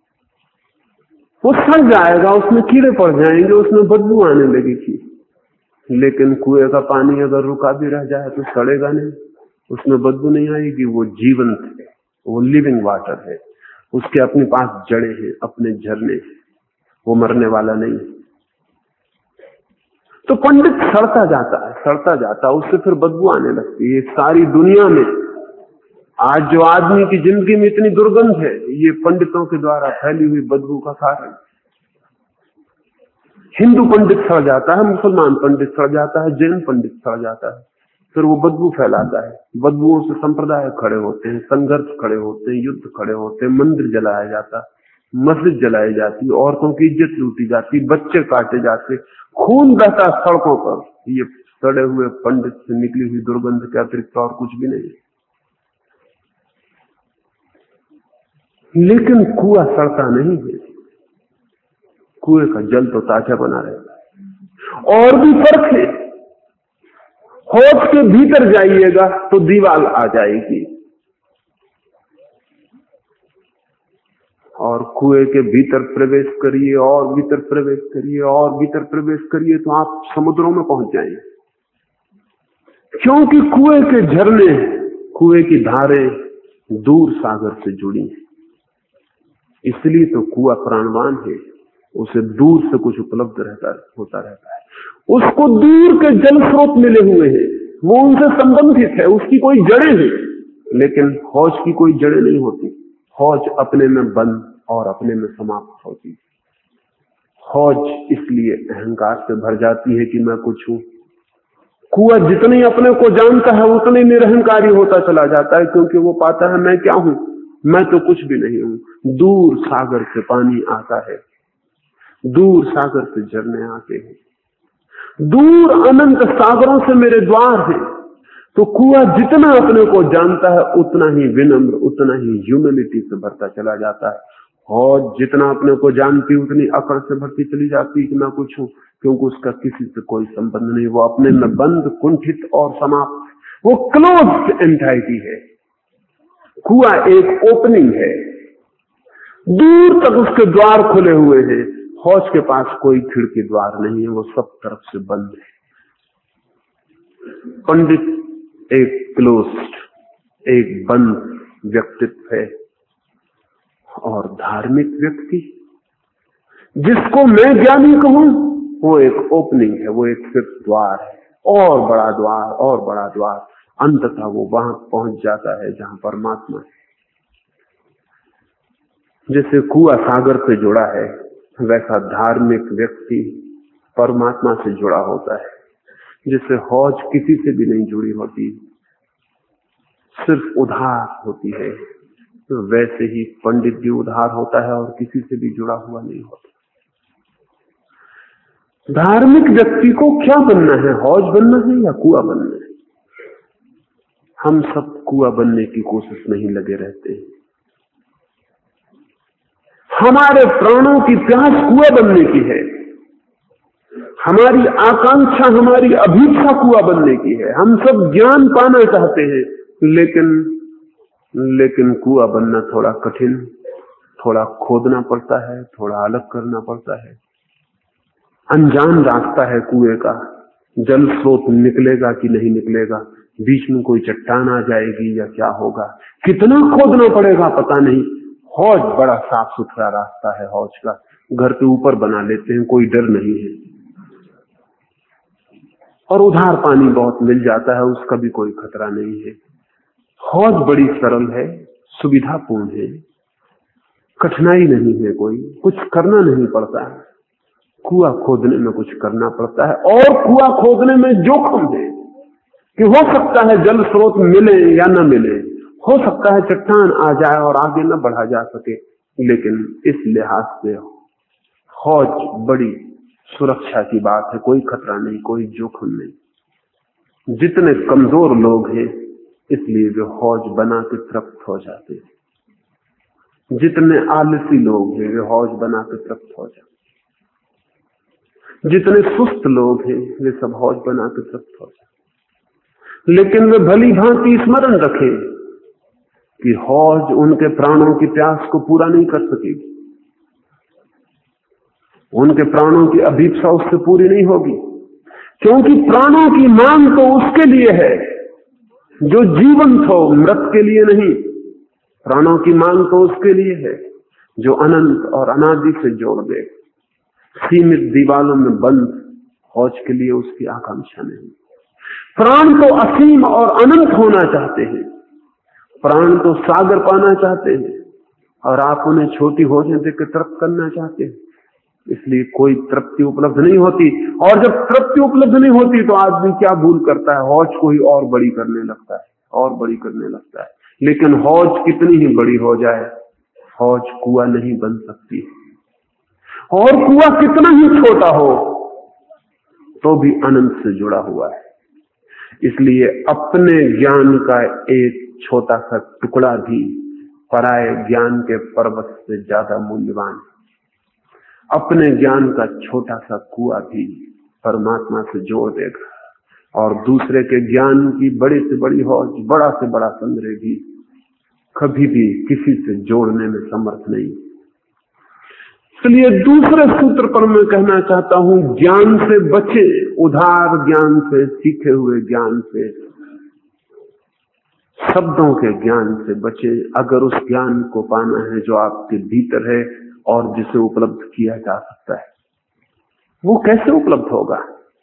वो सड़ जाएगा, उसमें कीड़े पड़ जाएंगे, उसमें बदबू आने लगेगी। लेकिन कुएं का पानी अगर रुका भी रह जाए तो सड़ेगा नहीं, उसमें बदबू नहीं आएगी, वो जीवंत है, वो लिविंग वाटर है, उसके अपने पास जड़ें हैं, अपने झरने हैं, वो मरने वाला नहीं। तो पंडित सड़ता जाता है, सड़ता जाता है, उससे फिर बदबू आने लगती है। सारी दुनिया में आज जो आदमी की जिंदगी में इतनी दुर्गंध है, ये पंडितों के द्वारा फैली हुई बदबू का कारण। हिंदू पंडित सड़ जाता है, मुसलमान पंडित सड़ जाता है, जैन पंडित सड़ जाता है, फिर वो बदबू फैलाता है। बदबुओं से संप्रदाय खड़े होते हैं, संघर्ष खड़े होते हैं, युद्ध खड़े होते हैं, मंदिर जलाया जाता, मस्जिद जलाई जाती, औरतों की इज्जत लूटी जाती, बच्चे काटे जाते, खून बहता सड़कों पर। ये सड़े हुए पंडित से निकली हुई दुर्गंध के अतिरिक्त और कुछ भी नहीं। लेकिन कुआं सड़ता नहीं है, कुएं का जल तो ताजा बना रहता है। और भी फर्क है, हौज के भीतर जाइएगा तो दीवार आ जाएगी, और कुएं के भीतर प्रवेश करिए, और भीतर प्रवेश करिए, और भीतर प्रवेश करिए तो आप समुद्रों में पहुंच जाएंगे। क्योंकि कुएं के झरने, कुएं की धारें दूर सागर से जुड़ी हैं, इसलिए तो कुआं प्राणवान है, उसे दूर से कुछ उपलब्ध रहता होता रहता है, उसको दूर के जल स्रोत मिले हुए हैं, वो उनसे संबंधित है, उसकी कोई जड़ें हैं। लेकिन हौज की कोई जड़ें नहीं होती, हौज अपने में बंद और अपने में समाप्त होती। हौज इसलिए अहंकार से भर जाती है कि मैं कुछ हूं। कुआं जितने अपने को जानता है उतने निरहंकारी होता चला जाता है, क्योंकि वो पाता है मैं क्या हूं, मैं तो कुछ भी नहीं हूं। दूर सागर से पानी आता है, दूर सागर से झरने आते हैं, दूर अनंत सागरों से मेरे द्वार हैं। तो कुआं जितना अपने को जानता है उतना ही विनम्र, उतना ही ह्यूमिलिटी से भरता चला जाता है। और जितना अपने को जानती उतनी अकड़ से भरती चली जाती कि मैं कुछ हूं, क्योंकि उसका किसी से कोई संबंध नहीं, वो अपने में बंद, कुंठित और समाप्त, वो क्लोज्ड एंटाइटी है। कुआं एक ओपनिंग है, दूर तक उसके द्वार खुले हुए हैं। हौज के पास कोई खिड़की द्वार नहीं है, वो सब तरफ से बंद है। पंडित एक क्लोज्ड, एक बंद व्यक्तित्व है, और धार्मिक व्यक्ति, जिसको मैं ज्ञानी कहूं, वो एक ओपनिंग है, वो एक सिर्फ द्वार है, और बड़ा द्वार और बड़ा द्वार, अंततः वो वहां पहुंच जाता है जहां परमात्मा है। जैसे कुआं सागर से जुड़ा है, वैसा धार्मिक व्यक्ति परमात्मा से जुड़ा होता है। जिससे हौज किसी से भी नहीं जुड़ी होती, सिर्फ उधार होती है, तो वैसे ही पंडित भी उधार होता है और किसी से भी जुड़ा हुआ नहीं होता। धार्मिक व्यक्ति को क्या बनना है, हौज बनना है या कुआं बनना है? हम सब कुआं बनने की कोशिश में ही लगे रहते हैं। हमारे प्राणों की प्यास कुआं बनने की है, हमारी आकांक्षा, हमारी अभीप्सा कुआं बनने की है। हम सब ज्ञान पाना चाहते हैं, लेकिन लेकिन कुआं बनना थोड़ा कठिन, थोड़ा खोदना पड़ता है, थोड़ा अलग करना पड़ता है। अनजान रास्ता है कुएं का, जल स्रोत निकलेगा कि नहीं निकलेगा, बीच में कोई चट्टान आ जाएगी या क्या होगा, कितना खोदना पड़ेगा पता नहीं। हौज बड़ा साफ सुथरा रास्ता है, हौज का घर के ऊपर बना लेते हैं, कोई डर नहीं है, और उधार पानी बहुत मिल जाता है, उसका भी कोई खतरा नहीं है। हौज बड़ी सरल है, सुविधापूर्ण है, कठिनाई नहीं है, कोई कुछ करना नहीं पड़ता है। कुआं खोदने में कुछ करना पड़ता है, और कुआं खोदने में जोखिम है कि हो सकता है जल स्रोत मिले या न मिले, हो सकता है चट्टान आ जाए और आगे न बढ़ा जा सके। लेकिन इस लिहाज से हौज बड़ी सुरक्षा की बात है, कोई खतरा नहीं, कोई जोखिम नहीं। जितने कमजोर लोग हैं इसलिए वे हौज बना के तृप्त हो जाते हैं, जितने आलसी लोग हैं वे हौज बना के तृप्त हो जाते हैं, जितने सुस्त लोग हैं वे सब हौज बना के तृप्त हो जाते। लेकिन वे भली भांति स्मरण रखें कि हौज उनके प्राणों की प्यास को पूरा नहीं कर सकेगी, उनके प्राणों की अभीप्सा उससे पूरी नहीं होगी, क्योंकि प्राणों की मांग तो उसके लिए है जो जीवंत हो, मृत के लिए नहीं। प्राणों की मांग तो उसके लिए है जो अनंत और अनादि से जोड़ दे। सीमित दीवालों में बंद हौज के लिए उसकी आकांक्षा नहीं। प्राण तो असीम और अनंत होना चाहते हैं, प्राण तो सागर पाना चाहते हैं, और आप उन्हें छोटी हौजें देकर तृप्त करना चाहते हैं। इसलिए कोई तृप्ति उपलब्ध नहीं होती, और जब तृप्ति उपलब्ध नहीं होती तो आदमी क्या भूल करता है, हौज को ही और बड़ी करने लगता है, और बड़ी करने लगता है। लेकिन हौज कितनी ही बड़ी हो जाए, हौज कुआं नहीं बन सकती, और कुआं कितना ही छोटा हो तो भी अनंत से जुड़ा हुआ है। इसलिए अपने ज्ञान का एक छोटा सा टुकड़ा भी पराये ज्ञान के पर्वत से ज्यादा मूल्यवान है। अपने ज्ञान का छोटा सा कुआं भी परमात्मा से जोड़ देगा, और दूसरे के ज्ञान की बड़ी से बड़ी हौज, बड़ा से बड़ा संग्रह भी कभी भी किसी से जोड़ने में समर्थ नहीं। इसलिए दूसरे सूत्र पर मैं कहना चाहता हूं, ज्ञान से बचे, उधार ज्ञान से, सीखे हुए ज्ञान से, शब्दों के ज्ञान से बचे। अगर उस ज्ञान को पाना है जो आपके भीतर है और जिसे उपलब्ध किया जा सकता है, वो कैसे उपलब्ध होगा?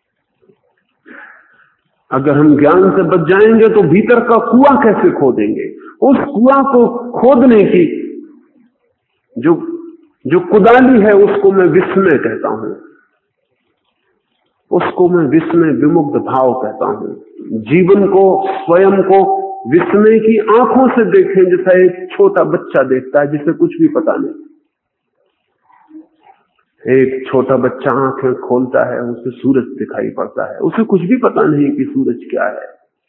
अगर हम ज्ञान से बच जाएंगे तो भीतर का कुआं कैसे खोदेंगे? उस कुआं को खोदने की जो जो कुदाली है उसको मैं विस्मय कहता हूं, उसको मैं विस्मय विमुग्ध भाव कहता हूं। जीवन को, स्वयं को विस्मय की आंखों से देखें, जैसा एक छोटा बच्चा देखता है जिसे कुछ भी पता नहीं। एक छोटा बच्चा आंखें खोलता है, उसे सूरज दिखाई पड़ता है, उसे कुछ भी पता नहीं कि सूरज क्या है।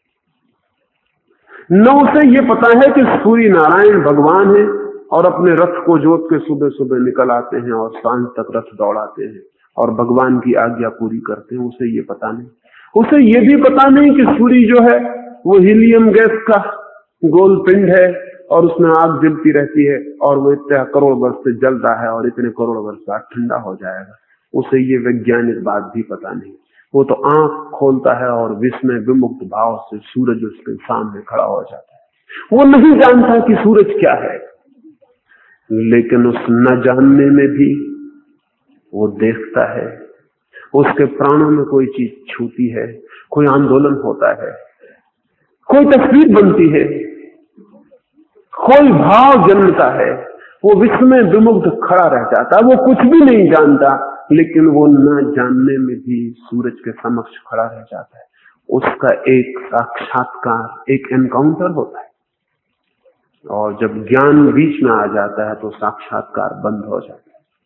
न उसे ये पता है कि सूर्य नारायण भगवान है और अपने रथ को जोत के सुबह सुबह निकल आते हैं और सांझ तक रथ दौड़ाते हैं और भगवान की आज्ञा पूरी करते हैं। उसे ये पता नहीं। उसे ये भी पता नहीं कि सूर्य जो है वो हीलियम गैस का गोल पिंड है और उसमें आग जलती रहती है और वो इतने करोड़ वर्ष से जल रहा है और इतने करोड़ वर्ष बाद ठंडा हो जाएगा। उसे ये वैज्ञानिक बात भी पता नहीं। वो तो आंख खोलता है और विस्मय विमुक्त भाव से सूरज उसके सामने खड़ा हो जाता है। वो नहीं जानता कि सूरज क्या है। लेकिन उस न जानने में भी वो देखता है। उसके प्राणों में कोई चीज छूती है, कोई आंदोलन होता है, कोई तस्वीर बनती है, कोई भाव जन्मता है। वो विस्मय विमुग्ध खड़ा रह जाता है। वो कुछ भी नहीं जानता, लेकिन वो न जानने में भी सूरज के समक्ष खड़ा रह जाता है। उसका एक साक्षात्कार, एक एनकाउंटर होता है। और जब ज्ञान बीच में आ जाता है तो साक्षात्कार बंद हो जाता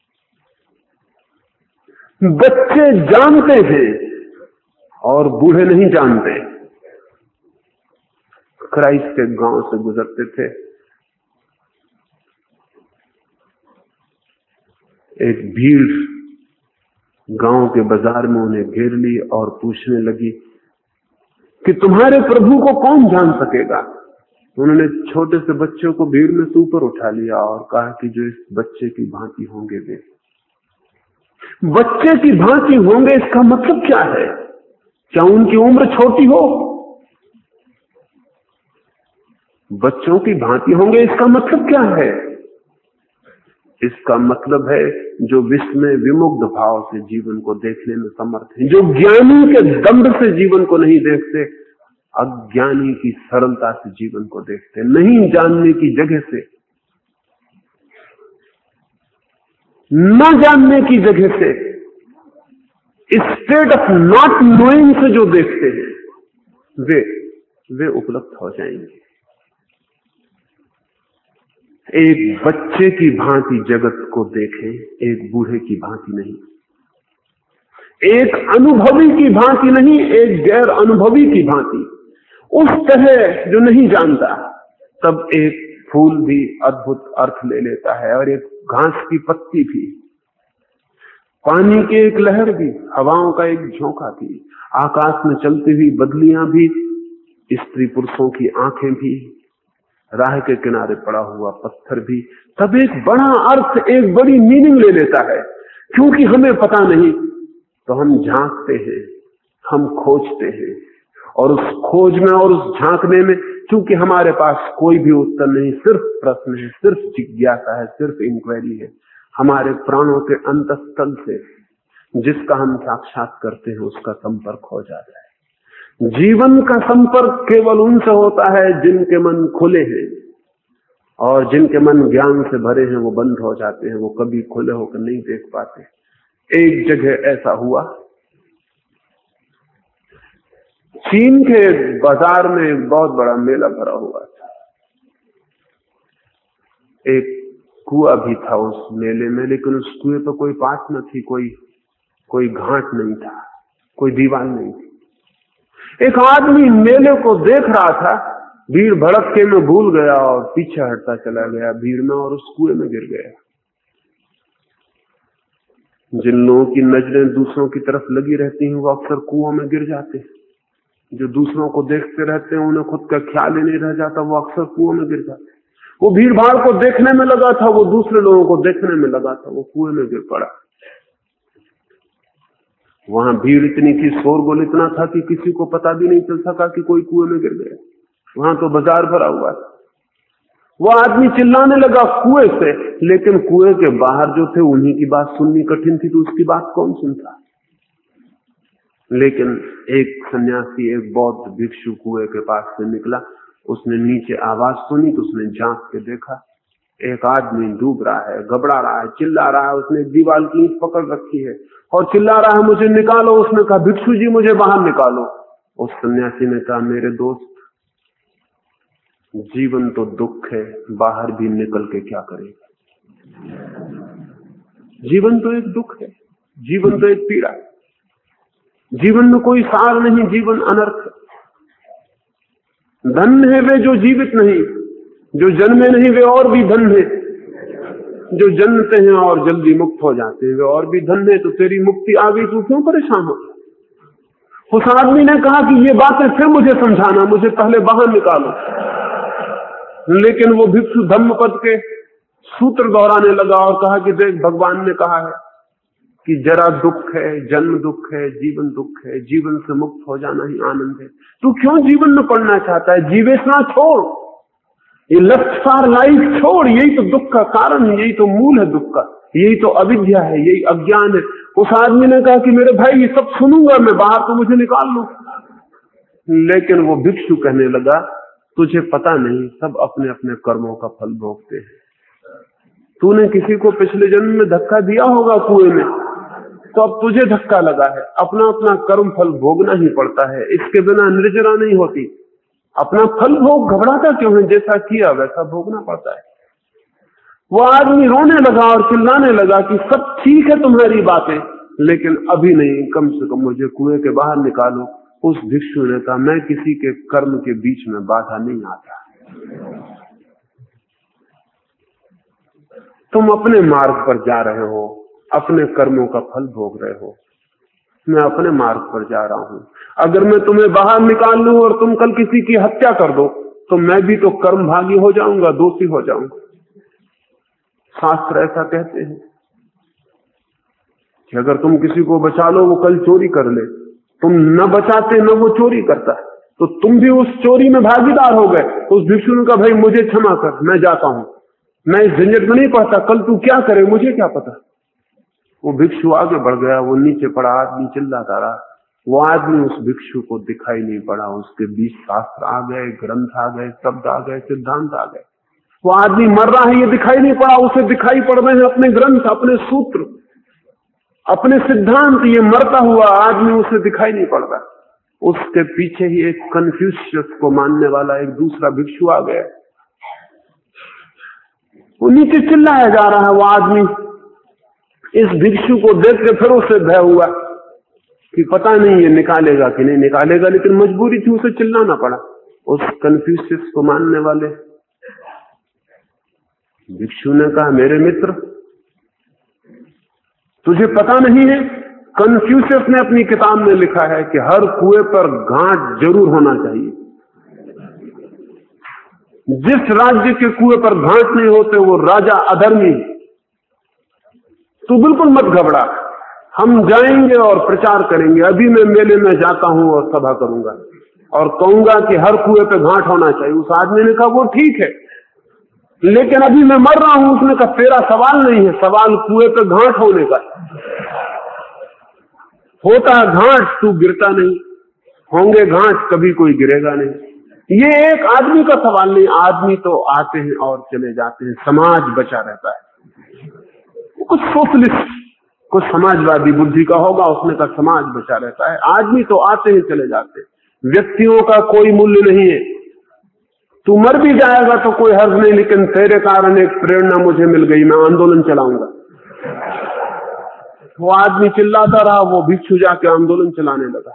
है। बच्चे जानते हैं और बूढ़े नहीं जानते। क्राइस्ट के गांव से गुजरते थे, एक भीड़ गांव के बाजार में उन्हें घेर ली और पूछने लगी कि तुम्हारे प्रभु को कौन जान सकेगा। उन्होंने छोटे से बच्चे को भीड़ में से ऊपर उठा लिया और कहा कि जो इस बच्चे की भांति होंगे वे। बच्चे की भांति होंगे, इसका मतलब क्या है? क्या उनकी उम्र छोटी हो? बच्चों की भांति होंगे, इसका मतलब क्या है? इसका मतलब है जो विस्मय विमुग्ध भाव से जीवन को देखने में समर्थ है, जो ज्ञानी के दंभ से जीवन को नहीं देखते, अज्ञानी की सरलता से जीवन को देखते, नहीं जानने की जगह से, न जानने की जगह से, स्टेट ऑफ नॉट नोइंग से जो देखते हैं, वे वे उपलब्ध हो जाएंगे। एक बच्चे की भांति जगत को देखें, एक बूढ़े की भांति नहीं, एक अनुभवी की भांति नहीं, एक गैर अनुभवी की भांति। उस तरह जो नहीं जानता, तब एक फूल भी अद्भुत अर्थ ले लेता है, और एक घास की पत्ती भी, पानी की एक लहर भी, हवाओं का एक झोंका भी, आकाश में चलती हुई बदलियां भी, स्त्री पुरुषों की आंखें भी, राह के किनारे पड़ा हुआ पत्थर भी, तब एक बड़ा अर्थ, एक बड़ी मीनिंग ले लेता है। क्योंकि हमें पता नहीं तो हम झांकते हैं, हम खोजते हैं, और उस खोज में और उस झांकने में, क्योंकि हमारे पास कोई भी उत्तर नहीं, सिर्फ प्रश्न है, सिर्फ जिज्ञासा है, सिर्फ इंक्वायरी है, हमारे प्राणों के अंतस्थल से जिसका हम साक्षात करते हैं उसका संपर्क हो जाता है। जीवन का संपर्क केवल उनसे होता है जिनके मन खुले हैं, और जिनके मन ज्ञान से भरे हैं वो बंद हो जाते हैं, वो कभी खुले होकर नहीं देख पाते। एक जगह ऐसा हुआ, चीन के बाजार में एक बहुत बड़ा मेला भरा हुआ था। एक कुआं भी था उस मेले में, लेकिन उस कुएं पर कोई पाट न थी, कोई कोई घाट नहीं था, कोई दीवार नहीं थी। एक आदमी मेले को देख रहा था, भीड़ भड़के में भूल गया और पीछे हटता चला गया भीड़ में, और उस कुएं में गिर गया। जिन लोगों की नजरें दूसरों की तरफ लगी रहती हैं वो अक्सर कुओं में गिर जाते हैं। जो दूसरों को देखते रहते हैं उन्हें खुद का ख्याल ही नहीं रह जाता, वो अक्सर कुओं में गिर जाते हैं। वो भीड़ भाड़ को देखने में लगा था, वो दूसरे लोगों को देखने में लगा था, वो कुएं में गिर पड़ा। वहां भीड़ इतनी थी, शोरगुल इतना था कि किसी को पता भी नहीं चल सका कि कोई कुएं में गिर गया। वहां तो बाजार भरा हुआ था। वो आदमी चिल्लाने लगा कुएं से, लेकिन कुएं के बाहर जो थे उन्हीं की बात सुननी कठिन थी, तो उसकी बात कौन सुनता। लेकिन एक सन्यासी, एक बौद्ध भिक्षु कुएं के पास से निकला। उसने नीचे आवाज सुनी तो उसने झांक के देखा, एक आदमी डूब रहा है, घबरा रहा है, चिल्ला रहा है। उसने दीवार की ईंट पकड़ रखी है और चिल्ला रहा है, मुझे निकालो। उसने कहा, भिक्षु जी मुझे बाहर निकालो। उस सन्यासी ने कहा, मेरे दोस्त, जीवन तो दुख है, बाहर भी निकल के क्या करेगा। जीवन तो एक दुख है, जीवन तो एक पीड़ा है, जीवन में कोई सार नहीं, जीवन अनर्थ है। धन्य है वे जो जीवित नहीं, जो जन्मे नहीं वे और भी धन्य है, जो जन्मते हैं और जल्दी मुक्त हो जाते हैं वे और भी धन्य है। तो तेरी मुक्ति आ गई, तू क्यों परेशान हो। उस आदमी ने कहा कि ये बातें फिर मुझे समझाना, मुझे पहले बाहर निकालो। लेकिन वो भिक्षु धम्मपद के सूत्र दोहराने लगा और कहा कि देख, भगवान ने कहा है कि जरा दुख है, जन्म दुख है, जीवन दुख है, जीवन से मुक्त हो जाना ही आनंद है। तू क्यों जीवन में पड़ना चाहता है। जीवेशना छोड़, ये लस्ट फॉर लाइफ छोड़, यही तो दुख का कारण, यही तो मूल है दुख का, यही तो अविद्या है, यही अज्ञान है। उस आदमी ने कहा कि मेरे भाई ये सब सुनूंगा मैं, बाहर तो मुझे निकाल लो। लेकिन वो भिक्षु कहने लगा, तुझे पता नहीं, सब अपने अपने कर्मों का फल भोगते हैं। तूने किसी को पिछले जन्म में धक्का दिया होगा कुएं में, तो अब तुझे धक्का लगा है। अपना अपना कर्म फल भोगना ही पड़ता है, इसके बिना निर्जरा नहीं होती। अपना फल भोग घबराता क्यों है, जैसा किया वैसा भोगना पड़ता है। वो आदमी रोने लगा और चिल्लाने लगा कि सब ठीक है तुम्हारी बातें, लेकिन अभी नहीं, कम से कम मुझे कुएं के बाहर निकालो। उस भिक्षु ने कहा, मैं किसी के कर्म के बीच में बाधा नहीं आता। तुम अपने मार्ग पर जा रहे हो, अपने कर्मों का फल भोग रहे हो, मैं अपने मार्ग पर जा रहा हूं। अगर मैं तुम्हें बाहर निकाल लूं और तुम कल किसी की हत्या कर दो, तो मैं भी तो कर्म भागी हो जाऊंगा, दोषी हो जाऊंगा। शास्त्र ऐसा कहते हैं कि अगर तुम किसी को बचा लो, वो कल चोरी कर ले, तुम न बचाते न वो चोरी करता, तो तुम भी उस चोरी में भागीदार हो गए। उस भिक्षु ने कहा, भाई मुझे क्षमा कर, मैं जाता हूं, मैं इस झंझट में नहीं पड़ता, कल तू क्या करे मुझे क्या पता। वो भिक्षु आगे बढ़ गया, वो नीचे पड़ा, आदमी चिल्लाता रहा। वो आदमी उस भिक्षु को दिखाई नहीं पड़ा। उसके बीच शास्त्र आ गए, ग्रंथ आ गए, शब्द आ गए, सिद्धांत आ गए। वो आदमी मर रहा है ये दिखाई नहीं पड़ा, उसे दिखाई पड़ रहे हैं अपने ग्रंथ, अपने सूत्र, अपने सिद्धांत। ये मरता हुआ आदमी उसे दिखाई नहीं पड़ रहा। उसके पीछे ही एक कन्फ्यूशियस को मानने वाला एक दूसरा भिक्षु आ गया। वो नीचे चिल्लाया जा रहा है। वो आदमी इस भिक्षु को देख के फिर उसे भय हुआ कि पता नहीं ये निकालेगा कि नहीं निकालेगा, लेकिन मजबूरी थी, उसे चिल्लाना पड़ा। उस कन्फ्यूशियस को मानने वाले भिक्षु ने कहा, मेरे मित्र, तुझे पता नहीं है, कन्फ्यूशियस ने अपनी किताब में लिखा है कि हर कुएं पर घाट जरूर होना चाहिए। जिस राज्य के कुएं पर घाट नहीं होते वो राजा अधर्मी। तू बिल्कुल मत घबरा, हम जाएंगे और प्रचार करेंगे। अभी मैं मेले में जाता हूं और सभा करूंगा और कहूंगा कि हर कुएं पे घाट होना चाहिए। उस आदमी ने कहा, वो ठीक है, लेकिन अभी मैं मर रहा हूं। उसने कहा, तेरा सवाल नहीं है, सवाल कुएं पे घाट होने का। होता है घाट, तू गिरता नहीं, होंगे घाट, कभी कोई गिरेगा नहीं। ये एक आदमी का सवाल नहीं, आदमी तो आते हैं और चले जाते हैं, समाज बचा रहता है। कुछ सोशलिस्ट, कुछ समाजवादी बुद्धि का होगा, उसने कहा समाज बचा रहता है, आदमी तो आते हैं चले जाते हैं, व्यक्तियों का कोई मूल्य नहीं है। तू मर भी जाएगा तो कोई हर्ज नहीं, लेकिन तेरे कारण एक प्रेरणा मुझे मिल गई, मैं आंदोलन चलाऊंगा। वो आदमी चिल्लाता रहा, वो भिक्षु जाके आंदोलन चलाने लगा।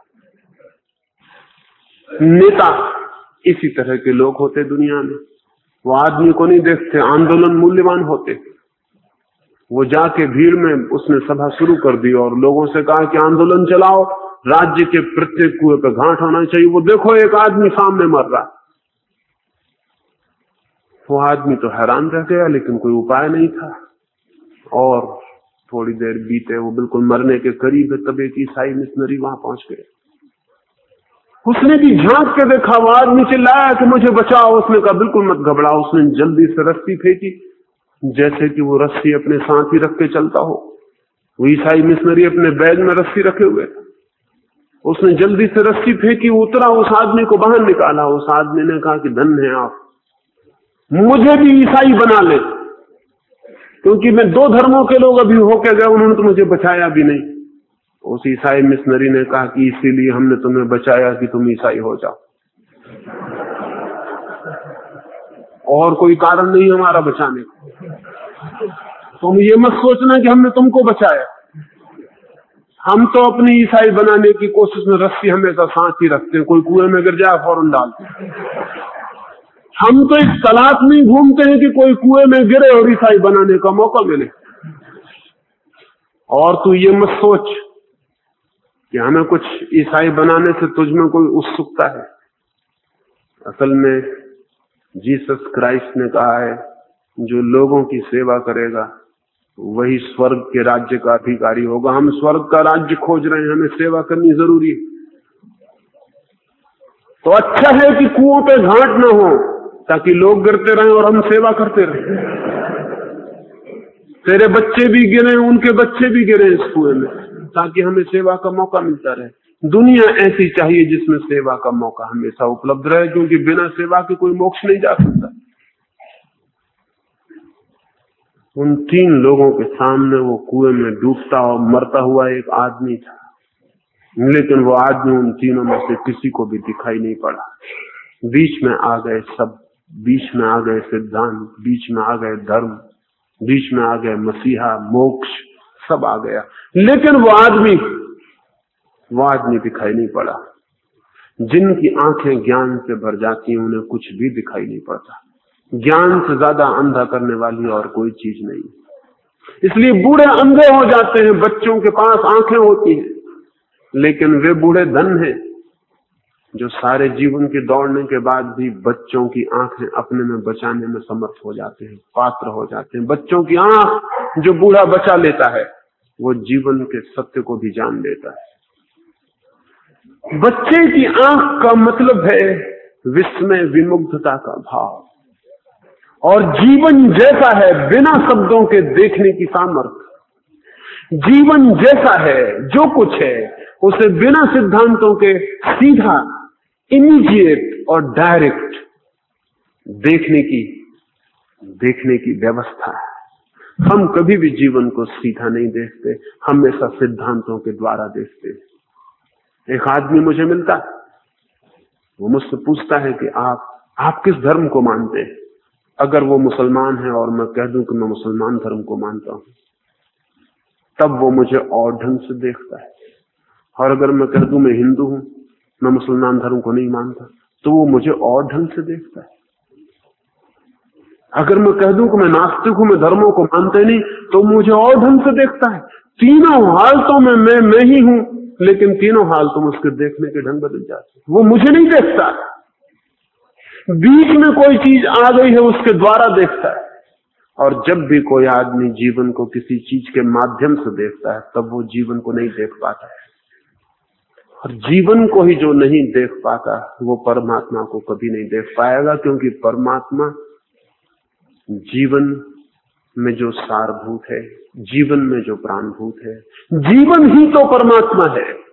नेता इसी तरह के लोग होते दुनिया में। वो आदमी को नहीं देखते, आंदोलन मूल्यवान होते। वो जाके भीड़ में उसने सभा शुरू कर दी और लोगों से कहा कि आंदोलन चलाओ, राज्य के प्रत्येक कुएं पे घाट होना चाहिए। वो देखो एक आदमी सामने मर रहा। वो आदमी तो हैरान रह गया, लेकिन कोई उपाय नहीं था। और थोड़ी देर बीते, वो बिल्कुल मरने के करीब है, तब एक ईसाई मिशनरी वहां पहुंच गए। उसने भी झांक के देखा, वो आदमी चिल्लाया कि मुझे बचाओ। उसने कहा, बिल्कुल मत घबराओ। उसने जल्दी से रस्सी फेंकी, जैसे कि वो रस्सी अपने साथ ही रख के चलता हो। वो ईसाई मिशनरी अपने बैग में रस्सी रखे हुए। उसने जल्दी से रस्सी फेंकी, उतरा, उस आदमी को बाहर निकाला। उस आदमी ने कहा कि धन्य है आप, मुझे भी ईसाई बना ले, क्योंकि मैं दो धर्मों के लोग अभी होके गए, उन्होंने तो मुझे बचाया भी नहीं। उस ईसाई मिशनरी ने कहा कि इसीलिए हमने तुम्हें बचाया कि तुम ईसाई हो जाओ, और कोई कारण नहीं हमारा बचाने का। तुम ये मत सोचना कि हमने तुमको बचाया। हम तो अपनी ईसाई बनाने की कोशिश में रस्सी हमेशा साथ ही रखते हैं, कोई कुएं में गिर जाए फौरन डालते हैं। हम तो इस तलाश में घूमते हैं कि कोई कुएं में गिरे और ईसाई बनाने का मौका मिले। और तू ये मत सोच कि हमें कुछ ईसाई बनाने से तुझ में कोई उत्सुकता है। असल में जीसस क्राइस्ट ने कहा है, जो लोगों की सेवा करेगा वही स्वर्ग के राज्य का अधिकारी होगा। हम स्वर्ग का राज्य खोज रहे हैं, हमें सेवा करनी जरूरी है। तो अच्छा है कि कुओं पे घाट न हो, ताकि लोग गिरते रहें और हम सेवा करते रहें। तेरे बच्चे भी गिरे, उनके बच्चे भी गिरे इस कुएं में, ताकि हमें सेवा का मौका मिलता रहे। दुनिया ऐसी चाहिए जिसमें सेवा का मौका हमेशा उपलब्ध रहे, क्योंकि बिना सेवा के कोई मोक्ष नहीं जा सकता। उन तीन लोगों के सामने वो कुएं में डूबता और मरता हुआ एक आदमी था, लेकिन वो आदमी उन तीनों में से किसी को भी दिखाई नहीं पड़ा। बीच में आ गए सब, बीच में आ गए सिद्धांत, बीच में आ गए धर्म, बीच में आ गए मसीहा, मोक्ष, सब आ गया, लेकिन वो आदमी वो आदमी दिखाई नहीं पड़ा। जिनकी आंखें ज्ञान से भर जाती हैं उन्हें कुछ भी दिखाई नहीं पड़ता। ज्ञान से ज्यादा अंधा करने वाली और कोई चीज नहीं। इसलिए बूढ़े अंधे हो जाते हैं। बच्चों के पास आंखें होती हैं, लेकिन वे बूढ़े धन हैं जो सारे जीवन के दौड़ने के बाद भी बच्चों की आंखें अपने में बचाने में समर्थ हो जाते हैं, पात्र हो जाते हैं। बच्चों की आंख जो बूढ़ा बचा लेता है, वो जीवन के सत्य को भी जान लेता है। बच्चे की आंख का मतलब है विस्मय, विमुग्धता का भाव, और जीवन जैसा है बिना शब्दों के देखने की सामर्थ्य। जीवन जैसा है, जो कुछ है, उसे बिना सिद्धांतों के सीधा, इमीडिएट और डायरेक्ट देखने की देखने की व्यवस्था है। हम कभी भी जीवन को सीधा नहीं देखते, हमेशा सिद्धांतों के द्वारा देखते हैं। एक आदमी मुझे मिलता है, वो मुझसे पूछता है कि आप आप किस धर्म को मानते हैं। अगर वो मुसलमान है और मैं कह दूं कि मैं मुसलमान धर्म को मानता हूं, तब वो मुझे और ढंग से देखता है। और अगर मैं कह दूं मैं हिंदू हूं, मैं मुसलमान धर्म को नहीं मानता, तो वो मुझे और ढंग से देखता है। अगर मैं कह दूं कि मैं नास्तिक हूं, मैं धर्मों को मानते नहीं, तो मुझे और ढंग से देखता है। तीनों हालतों में मैं मैं ही हूं, लेकिन तीनों हालतों में उसके देखने के ढंग बदल जाते। वो मुझे नहीं देखता, बीच में कोई चीज आ गई है उसके द्वारा देखता है। और जब भी कोई आदमी जीवन को किसी चीज के माध्यम से देखता है, तब वो जीवन को नहीं देख पाता है। और जीवन को ही जो नहीं देख पाता, वो परमात्मा को कभी नहीं देख पाएगा, क्योंकि परमात्मा जीवन में जो सारभूत है, जीवन में जो प्राणभूत है, जीवन ही तो परमात्मा है।